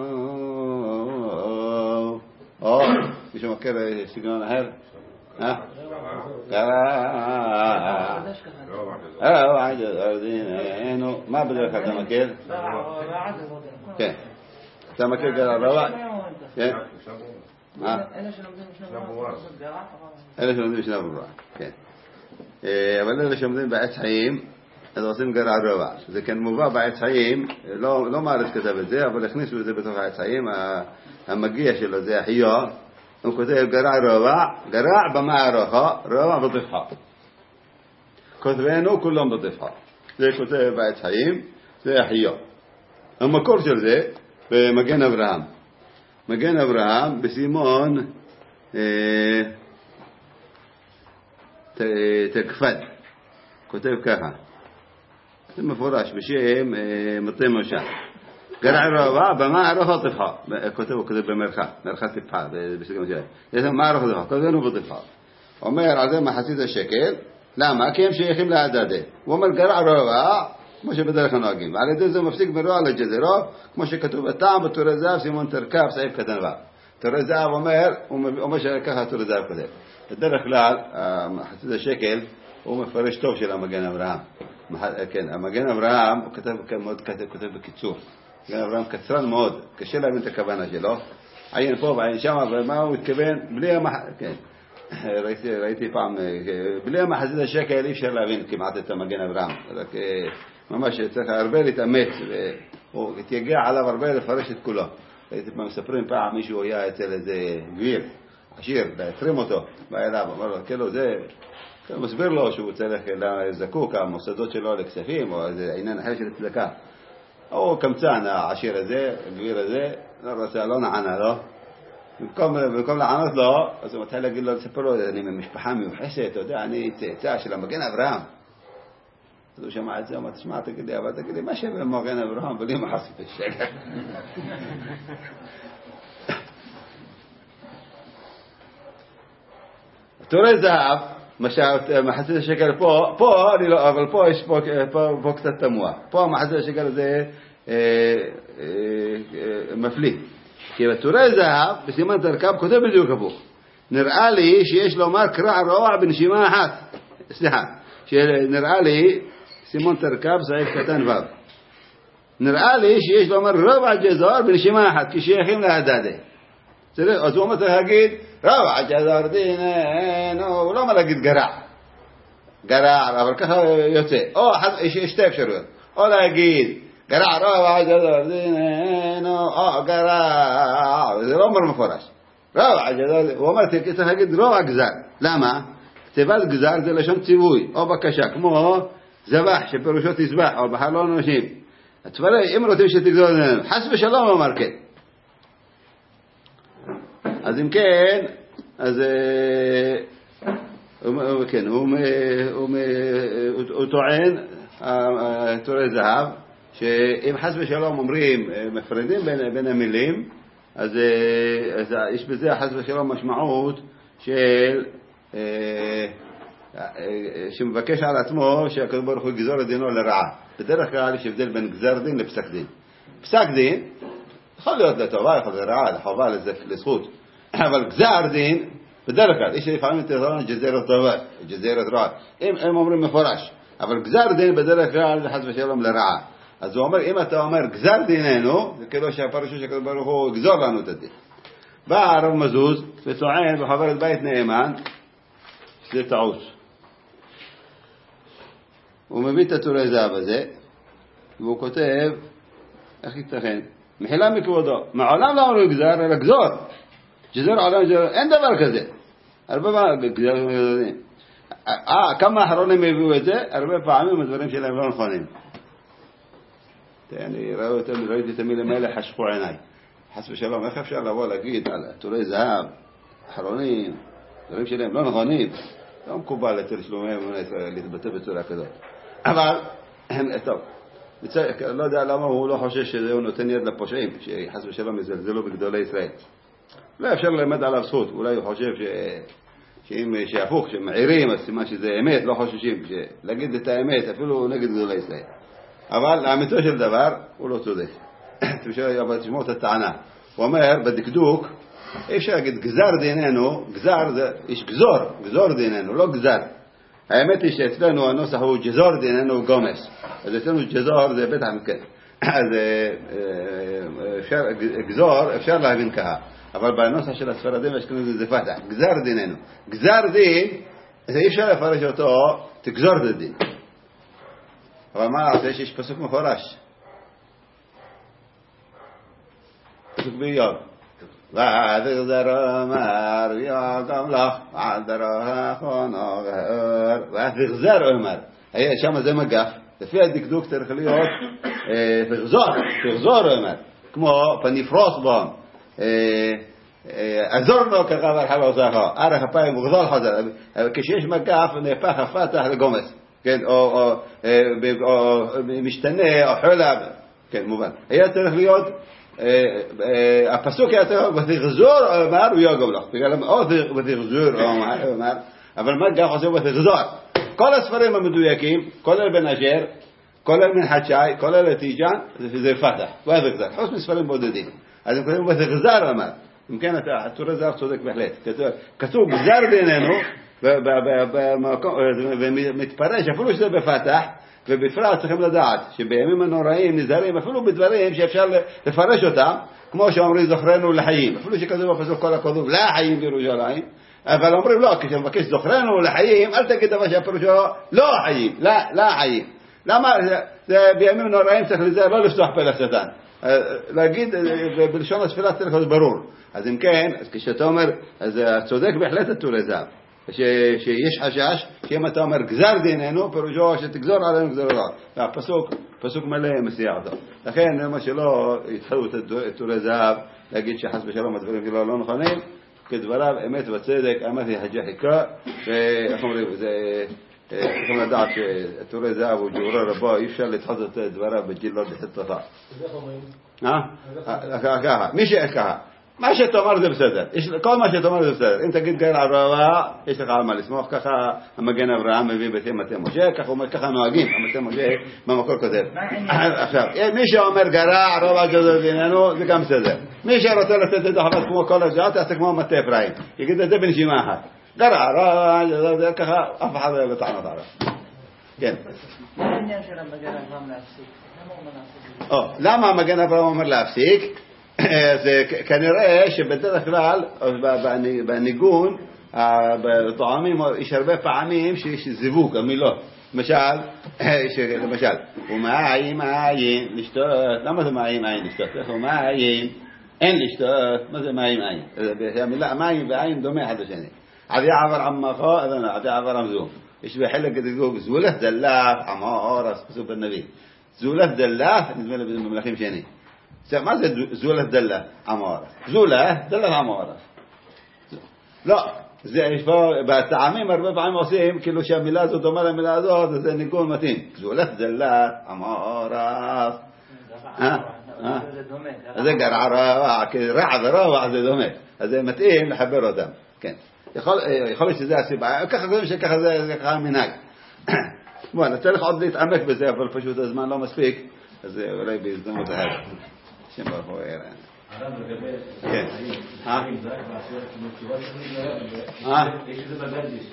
או מישהו מכיר סגנון אחר? רבע ג'וזר דיננו, מה בדרך כלל אתה מכיר? כן, אתה מכיר גרע רבע? כן. אלה שלומדים משנה ברורה, כן. אבל אלה שלומדים בעץ חיים, אז עושים גרע רבע. זה כן מובא בעץ חיים, לא מארץ כתב את זה, אבל הכניסו את זה בתוך העץ חיים, המגיע שלו זה החיו, הוא כותב גרע רבע, גרע במערכה, רבע בטפחה. כותבנו כולם בטפחה. זה כותב בעץ חיים, זה החיו. המקור של זה, במגן אברהם. מגן אברהם בסימון תקפד, כותב ככה, זה מפורש בשם מטה משה, גרע רבע במערכה טפחה, כותב במרחה טפחה, זה מערכה טפחה, כותבנו בטפחה. אומר על זה מחצית השקל, למה? כי הם שייכים להדדה. הוא אומר גרע רבע כמו שבדרך הנוהגים, ועל ידי זה מפסיק מרוע לג'זרו, כמו שכתוב הטעם בתורי זהב סימון תרכב סעיף קטן ו. תורי זהב אומר שככה תורי זהב כזה. בדרך כלל, מחצית השקל הוא מפרש טוב של המגן אברהם. כן, המגן אברהם הוא כותב בקיצור. מגן אברהם קצרן מאוד, קשה להבין את הכוונה שלו. עיין פה ועיין שם, ומה הוא מתכוון? בלי כן. ראיתי פעם, בלי המחצית השקל אי אפשר להבין כמעט את המגן אברהם. רק ממש צריך הרבה להתאמץ, הוא התייגע עליו הרבה לפרש את כולו. ראיתי פעם, מספרים פעם, מישהו היה אצל איזה גביר, עשיר, להטרים אותו, בא אליו, אמר לו, כאילו זה, מסביר לו שהוא צריך לזקוק, המוסדות שלו לכספים, או איזה עניין אחר של צדקה. הוא קמצן, העשיר הזה, הגביר הזה, לא נענה לו. במקום לענות לו, אז הוא מתחיל להגיד לו, לספר לו, אני ממשפחה מיוחסת, אתה יודע, אני צאצא של המגן אברהם. אז הוא שמע את זה, אמר, תשמע, תגיד לי, אבל תגיד לי, מה שווה מגן אברהם בלי מחצית השקל? תורי זהב, מחצית השקל פה, אני לא, אבל פה יש פה קצת תמוה. פה מחצית השקל הזה מפליא. כי בתורי זהב, בסימן תרכב, כותב בדיוק הפוך. נראה לי שיש לומר קרע רוע בנשימה אחת. סליחה, נראה לי, סימן תרכב, סעיף קטן ו'. נראה לי שיש לומר רבע ג'זר בנשימה אחת, כשייכים להדדה. אז הוא אומר צריך להגיד, רבע ג'זר דיננו, הוא לא אומר להגיד גרע, אבל ככה יוצא. או יש שתי אפשרויות. או להגיד, גרע רבע ג'זר דיננו, או גרע, זה לא אומר מפורש. רבע ג'זר, הוא אומר צריך להגיד רבע גזר. למה? כתיבת גזר זה לשון ציווי, או בקשה, כמו זבח, שפירושו תזבח, או בחלון אנשים. התפלא, אם רוצים שתגזור עלינו, חס ושלום אמר כן. אז אם כן, אז כן, הוא טוען, תורי זהב, שאם חס ושלום אומרים, מפרדים בין המילים, אז יש בזה חס ושלום משמעות של שמבקש על עצמו שהקדוש ברוך הוא יגזור את דינו לרעה. בדרך כלל יש הבדל בין גזר דין לפסק דין. פסק דין יכול להיות לטובה, יכול להיות לרעה, לחובה, לזכות. אבל גזר דין, בדרך כלל, יש לפעמים תזרון גזרת טובה, גזרת רעה. הם אומרים מפורש. אבל גזר דין בדרך כלל זה חס ושלום לרעה. אז הוא אומר, אם אתה אומר גזר דיננו, זה כאילו שהפרשו שהקדוש ברוך הוא יגזור לנו את הדין. בא הרב מזוז וטוען בחברת בית נאמן, זה טעות. הוא מביא את התורי זהב הזה, והוא כותב, איך ייתכן? מחילה מכבודו, מעולם לא אמרו גזר, אלא גזור. גזר עולם גזר, אין דבר כזה. הרבה גזרים. כמה אחרונים הביאו את זה? הרבה פעמים הדברים שלהם לא נכונים. אני ראיתי את המילים האלה, חשכו עיניי. חס ושלום, איך אפשר לבוא להגיד על תורי זהב, אחרונים, דברים שלהם לא נכונים? לא מקובל אצל שלומי להתבטא בצורה כזאת. אבל, טוב, לא יודע למה הוא לא חושב שהוא נותן יד לפושעים, שחס ושלום יזלזלו בגדולי ישראל. לא אפשר ללמד עליו זכות, אולי הוא חושב שאם שהפוך, שמעירים, אז סימן שזה אמת, לא חוששים, להגיד את האמת, אפילו נגד גדולי ישראל. אבל לאמיתו של דבר, הוא לא צודק. תשמעו את הטענה. הוא אומר, בדקדוק, אי אפשר להגיד גזר דיננו, גזר זה, יש גזור דיננו, לא גזר. האמת היא שאצלנו הנוסח הוא גזור דיננו גומס. אז אצלנו גזור זה בטח מכן. אז גזור אפשר להבין ככה. אבל בנוסח של הספרדים יש כאן זה פתח. גזר דיננו. גזר דין, זה אי אפשר לפרש אותו, תגזור את הדין. אבל מה לעשות, יש פסוק מפורש. פסוק באיוב. ותגזר אומר יעקב לך ועדרה חונו ואור ותגזר אומר. שם זה מגף. לפי הדקדוק צריך להיות תגזור אומר. כמו פניפרוס בהם. עזורנו ככה ורחב עוזרך. ערך הפעם וגזול חוזר. כשיש מגף נהפך הפתח לגומס. כן, או משתנה, או חולה. כן, מובן. היה צריך להיות הפסוק היה צריך ותגזור אומר ויוגב לך. או ותגזור אומר, אבל מה גם עושה ותגזור? כל הספרים המדויקים, כולל בן אשר, כולל מן חדשי, כולל תיג'ן, זה פתח, ותגזר. חוץ מספרים בודדים. אז הם כותבים ותגזר אומר. אם כן, התורה זהב צודק בהחלט. כתוב גזר בינינו, ומתפרש, אפילו שזה בפתח, ובפרט צריכים לדעת שבימים הנוראים נזהרים אפילו בדברים שאפשר לפרש אותם, כמו שאומרים זוכרנו לחיים, אפילו שכתוב בפסוק כל הכתוב לחיים בירושלים, אבל אומרים לא, כשמבקש זוכרנו לחיים, אל תגיד דבר שהפירושו לא חיים, לא חיים. למה? בימים נוראים צריך לזהר לא לפתוח פה לשטן, להגיד בלשון הספילה צריך להיות ברור. אז אם כן, אז כשאתה אומר, אז צודק בהחלט התורה זהב, שיש חשש שאם אתה אומר גזר דיננו, פירושו שתגזור עלינו גזרות. הפסוק מלא מסיע אותו. לכן, למה שלא יתחילו את תורי זהב, להגיד שחס ושלום הדברים שלו לא נכונים, כדבריו אמת וצדק, אמת היא חג'חיקה, ואיך אומרים, צריכים לדעת שתורי זהב הוא ג'ורי רבו, אי אפשר לדחות את דבריו בגיל לא דחית תוכה. ככה, מי שככה, מה שאתה אומר זה בסדר, כל מה שאתה אומר זה בסדר. אם תגיד גר ערבה, יש לך על מה לסמוך, ככה המגן אברהם מביא ביתי מטה משה, ככה נוהגים, מטה משה במקור כותב. עכשיו, מי שאומר גרה ערבה ג'וזר דיננו, זה גם בסדר. מי שרוצה לתת את החלט כמו כל השעות, תעשה כמו מטה אפרים, יגיד את זה בנשימה אחת. גרה ערבה ג'וזר, ככה אף אחד לא טענות עליו. כן. מה העניין של המגן אברהם להפסיק? למה המגן אברהם אומר להפסיק? זה כנראה שבדרך כלל בניגון בטועמים יש הרבה פעמים שיש זיווג המילות. למשל ומעיים עין לשתות. למה זה מעיים עין לשתות? ומעיים אין לשתות. מה זה מעיים עין? המילה מים ועין דומה אחד לשני. עדי עבר עמך עדי עבר עמזום. יש בחלק כתוב זולת דלף עמור פסוק בנביא. זולת דלף נדמה לי במלכים שני. מה זה זולת דלף עמור? זולת דלף עמור. לא, יש פה בטעמים הרבה פעמים עושים כאילו שהמילה הזאת דומה למילה הזאת, זה ניגון מתאים. זולת דלף עמור. זה גרערה, רע ורע זה דומה. אז זה מתאים לחבר אותם. כן. יכול להיות שזה הסיבה, ככה זה ככה מנהג. בוא, אני צריך עוד להתעמק בזה, אבל פשוט הזמן לא מספיק, אז אולי בהזדמנות אחרת. שם ברוך הוא יראה. כן. יש איזה בגדיש,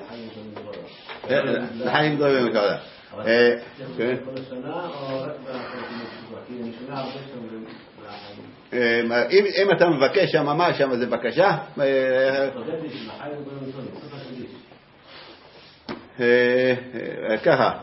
לחיים דובים וכאלה. כן. כל השנה או רק בחלקים? כי אני שומע הרבה שאומרים לחיים. אם אתה מבקש שם ממש, שם זה בקשה. ככה.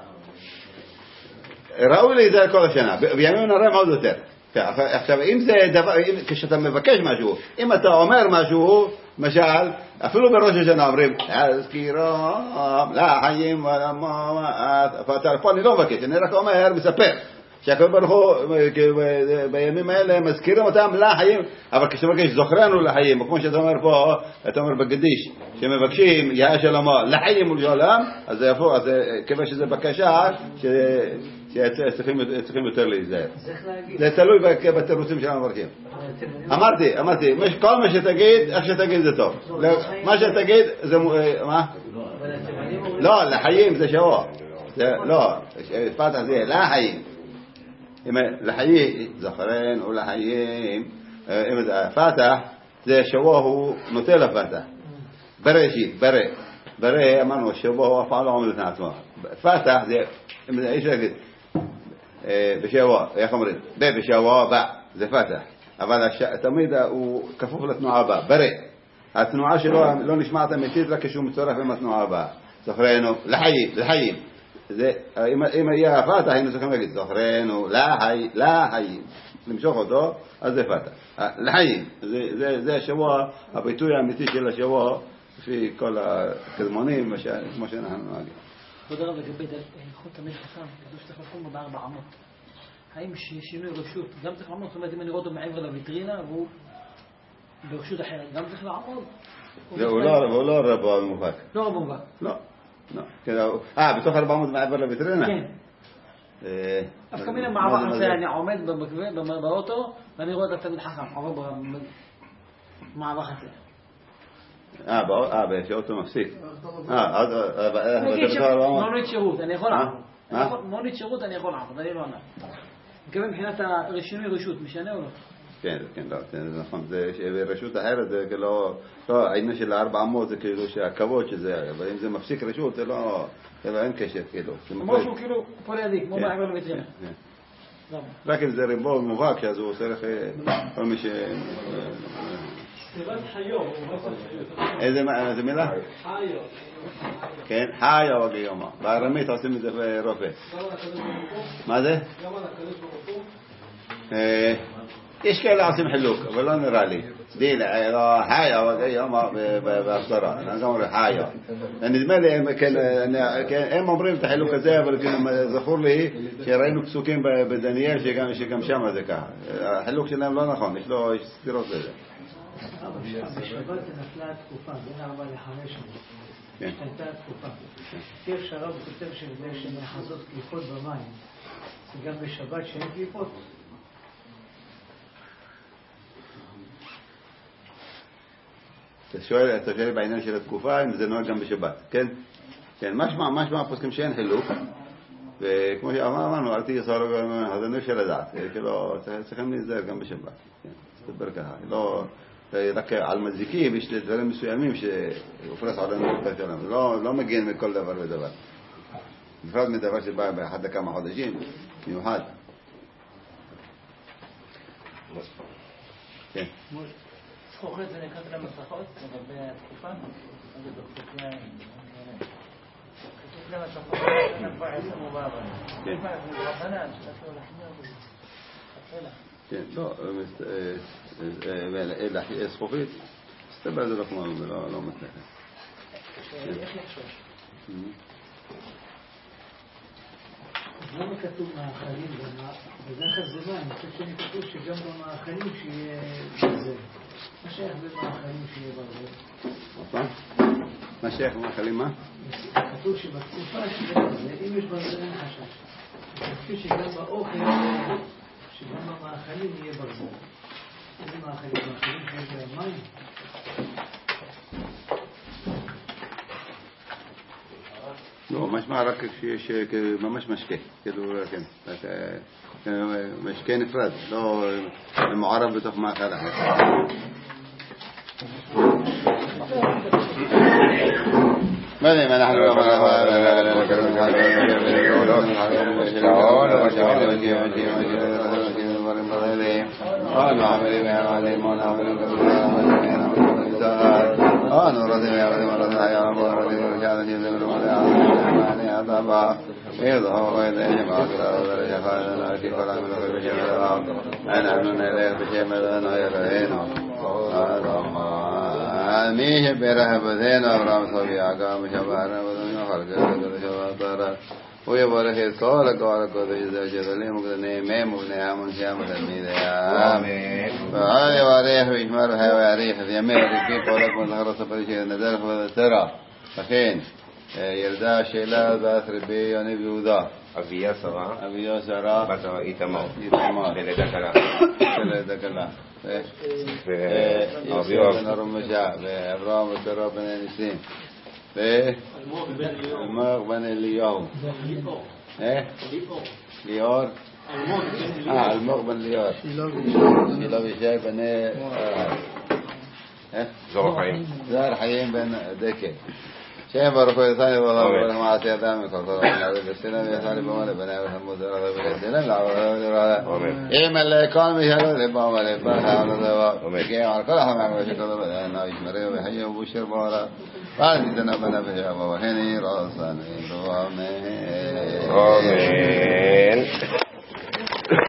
ראוי לי זה כל השנה. בימים נראה מאוד יותר. עכשיו, אם זה דבר, כשאתה מבקש משהו, אם אתה אומר משהו, למשל, אפילו בראש השנה אומרים, הזכירם, לחיים ולמות, פה אני לא מבקש, אני רק אומר, מספר. שהקדוש ברוך הוא בימים האלה מזכירים אותם לחיים, אבל כשמבקש זוכרנו לחיים, כמו שאתה אומר פה, אתה אומר בקדיש, שמבקשים יאה שלמה לחיים ולעולם, אז זה יפור, אז כיוון שזה בקשה שצריכים יותר להיזהר. זה תלוי בתירוצים של המברכים. אמרתי, כל מה שתגיד, איך שתגיד זה טוב. מה שתגיד זה, מה? לא, לחיים זה שבוע. לא, פתח זה לחיים. לחיים, זכרן ולחיים, פתח זה שבוע הוא נוטה לפתח. בראשית, ברא אמרנו שבוע הוא אף לא עומד לפני עצמו. פתח זה, יש להגיד, בשבוע, איך אומרים? בשבוע הבא, זה פתח. אבל תמיד הוא כפוף לתנועה הבאה, ברא. התנועה שלו לא נשמעת אמיתית רק כשהוא מצורף עם התנועה הבאה. זכרנו, לחיים. אם היה הפתח, היינו צריכים להגיד, זוכרנו, לחיים. למשוך אותו, אז זה פתח. לחיים. זה השבוע, הביטוי האמיתי של השבוע, לפי כל הקדמונים, כמו שאנחנו נוהגים. כבוד הרב, לגבי חוט המלך חכם, כתוב שצריך לחום בו בארבע אמות. האם שינוי רשות, גם צריך לעמוד, זאת אומרת, אם אני רואה אותו מעבר לויטרינה, והוא ברשות אחרת, גם צריך לעמוד? הוא לא רבו המובהק. לא רבו המובהק. לא. בתוך 400 מעבר לויטרינה? כן. אז כמילה מעבר אחרי, אני עומד באוטו, ואני רואה את התלמיד חכם, עובר במעבר אחרי. בשאוטו מפסיק. מונית שירות, אני יכול לעמוד. מונית שירות אני יכול לעמוד, אני לא ענה. כמה מבחינת השינוי רשות, משנה או לא? כן, זה נכון. רשות אחרת זה כאילו, העניין של 400 זה כאילו שהכבוד שזה, אבל אם זה מפסיק רשות זה לא, אין קשר כאילו. משהו כאילו פה לידי, כמו מעבר לויטרינה. רק אם זה ריבו מובהק, אז הוא עושה לך כל מי ש... איזה מילה? חיו. כן, חיו גיומה. בארמית עושים את זה ברופא. מה זה? יש כאלה עושים חילוק, אבל לא נראה לי. חיו גיומה בהפסרה. אני אומר חיו. נדמה לי, הם אומרים את החילוק הזה, אבל זכור לי שראינו פסוקים בדניאל שגם שם זה ככה. החילוק שלהם לא נכון, יש לו סתירות לזה. בשבת נפלה התקופה, בין 4 ל-5. כן. הייתה תקופה. לפי שהרב כותב שבגלל שמחזות קליפות במים, וגם בשבת שאין קליפות. אתה שואל בעניין של התקופה, אם זה נוהג גם בשבת, כן? כן, משמע פוסקים שאין חילוק, וכמו שאמרנו, אל תהיה סוהר הזנוי של הדעת, כאילו, צריכים להיזהר גם בשבת, כן, תסתבר ככה, לא, רק על מזיקים, יש דברים מסוימים שהופרס עלינו בית עולם, לא מגיעים מכל דבר ודבר, בפרט מדבר שבא באחד לכמה חודשים, מיוחד. כן. זכוכית זה נקרא למסכות, לגבי התקופה, זה בכתוב למסכות, זה כבר 10 מובארן. כן. זה רבנן, שלא לחמיר בזה. כן, לא, זכוכית, סתבר זה לא כמו, זה לא מצליח. איך לחשוש? אז למה כתוב מאכלים וזה חזימה? אני חושב שאני כתוב שגם במאכלים שיהיה ברזל. מה שייך במאכלים שיהיה ברזל? מה שייך במאכלים מה? כתוב שבתקופה שיהיה ברזל, אם יש ברזל אין חשש. אני חושב שגם באוכל, שגם במאכלים יהיה ברזל. איזה מאכלים? מאכלים שיש להם מים? לא, משמע רק כשיש ממש משקה, כאילו, כן, משקה נפרד, לא מעורב בתוך מאכל אחר. ما ادري ما نحن ميه برهبتين أبرام صبيعك مشابهنا وذنو خلقه شباطرة ويبارك الصالك وعلى إذا جدلي مقدني ميم وبني آمن شام تلميذ آمين وعلي وعليه وإجمالها وعريح يمير في قولك ونهر صفر شيء نزل فذترى أخين يرداء شيلة بأثر بي ونبي وذا أبي يسرى بطا إتمام بلدك الله أبي بن رمشا أبرام وسرى بن نسيم المغ بن اليوم ليور المغ بن ليور شيلو بشاي بن زهر حيين بن دكي شيء بركو ثاني والله ما عسى دامي كثر من السنة يثاني بمال بناء محمود رضي الله عنه إيه ملكان مشهور لبام لبها ونذوا كي عرقها مع وشكل بدأنا يشمره وحي وبشر بارا قال تنا بنا بها وهني راسنا دوامه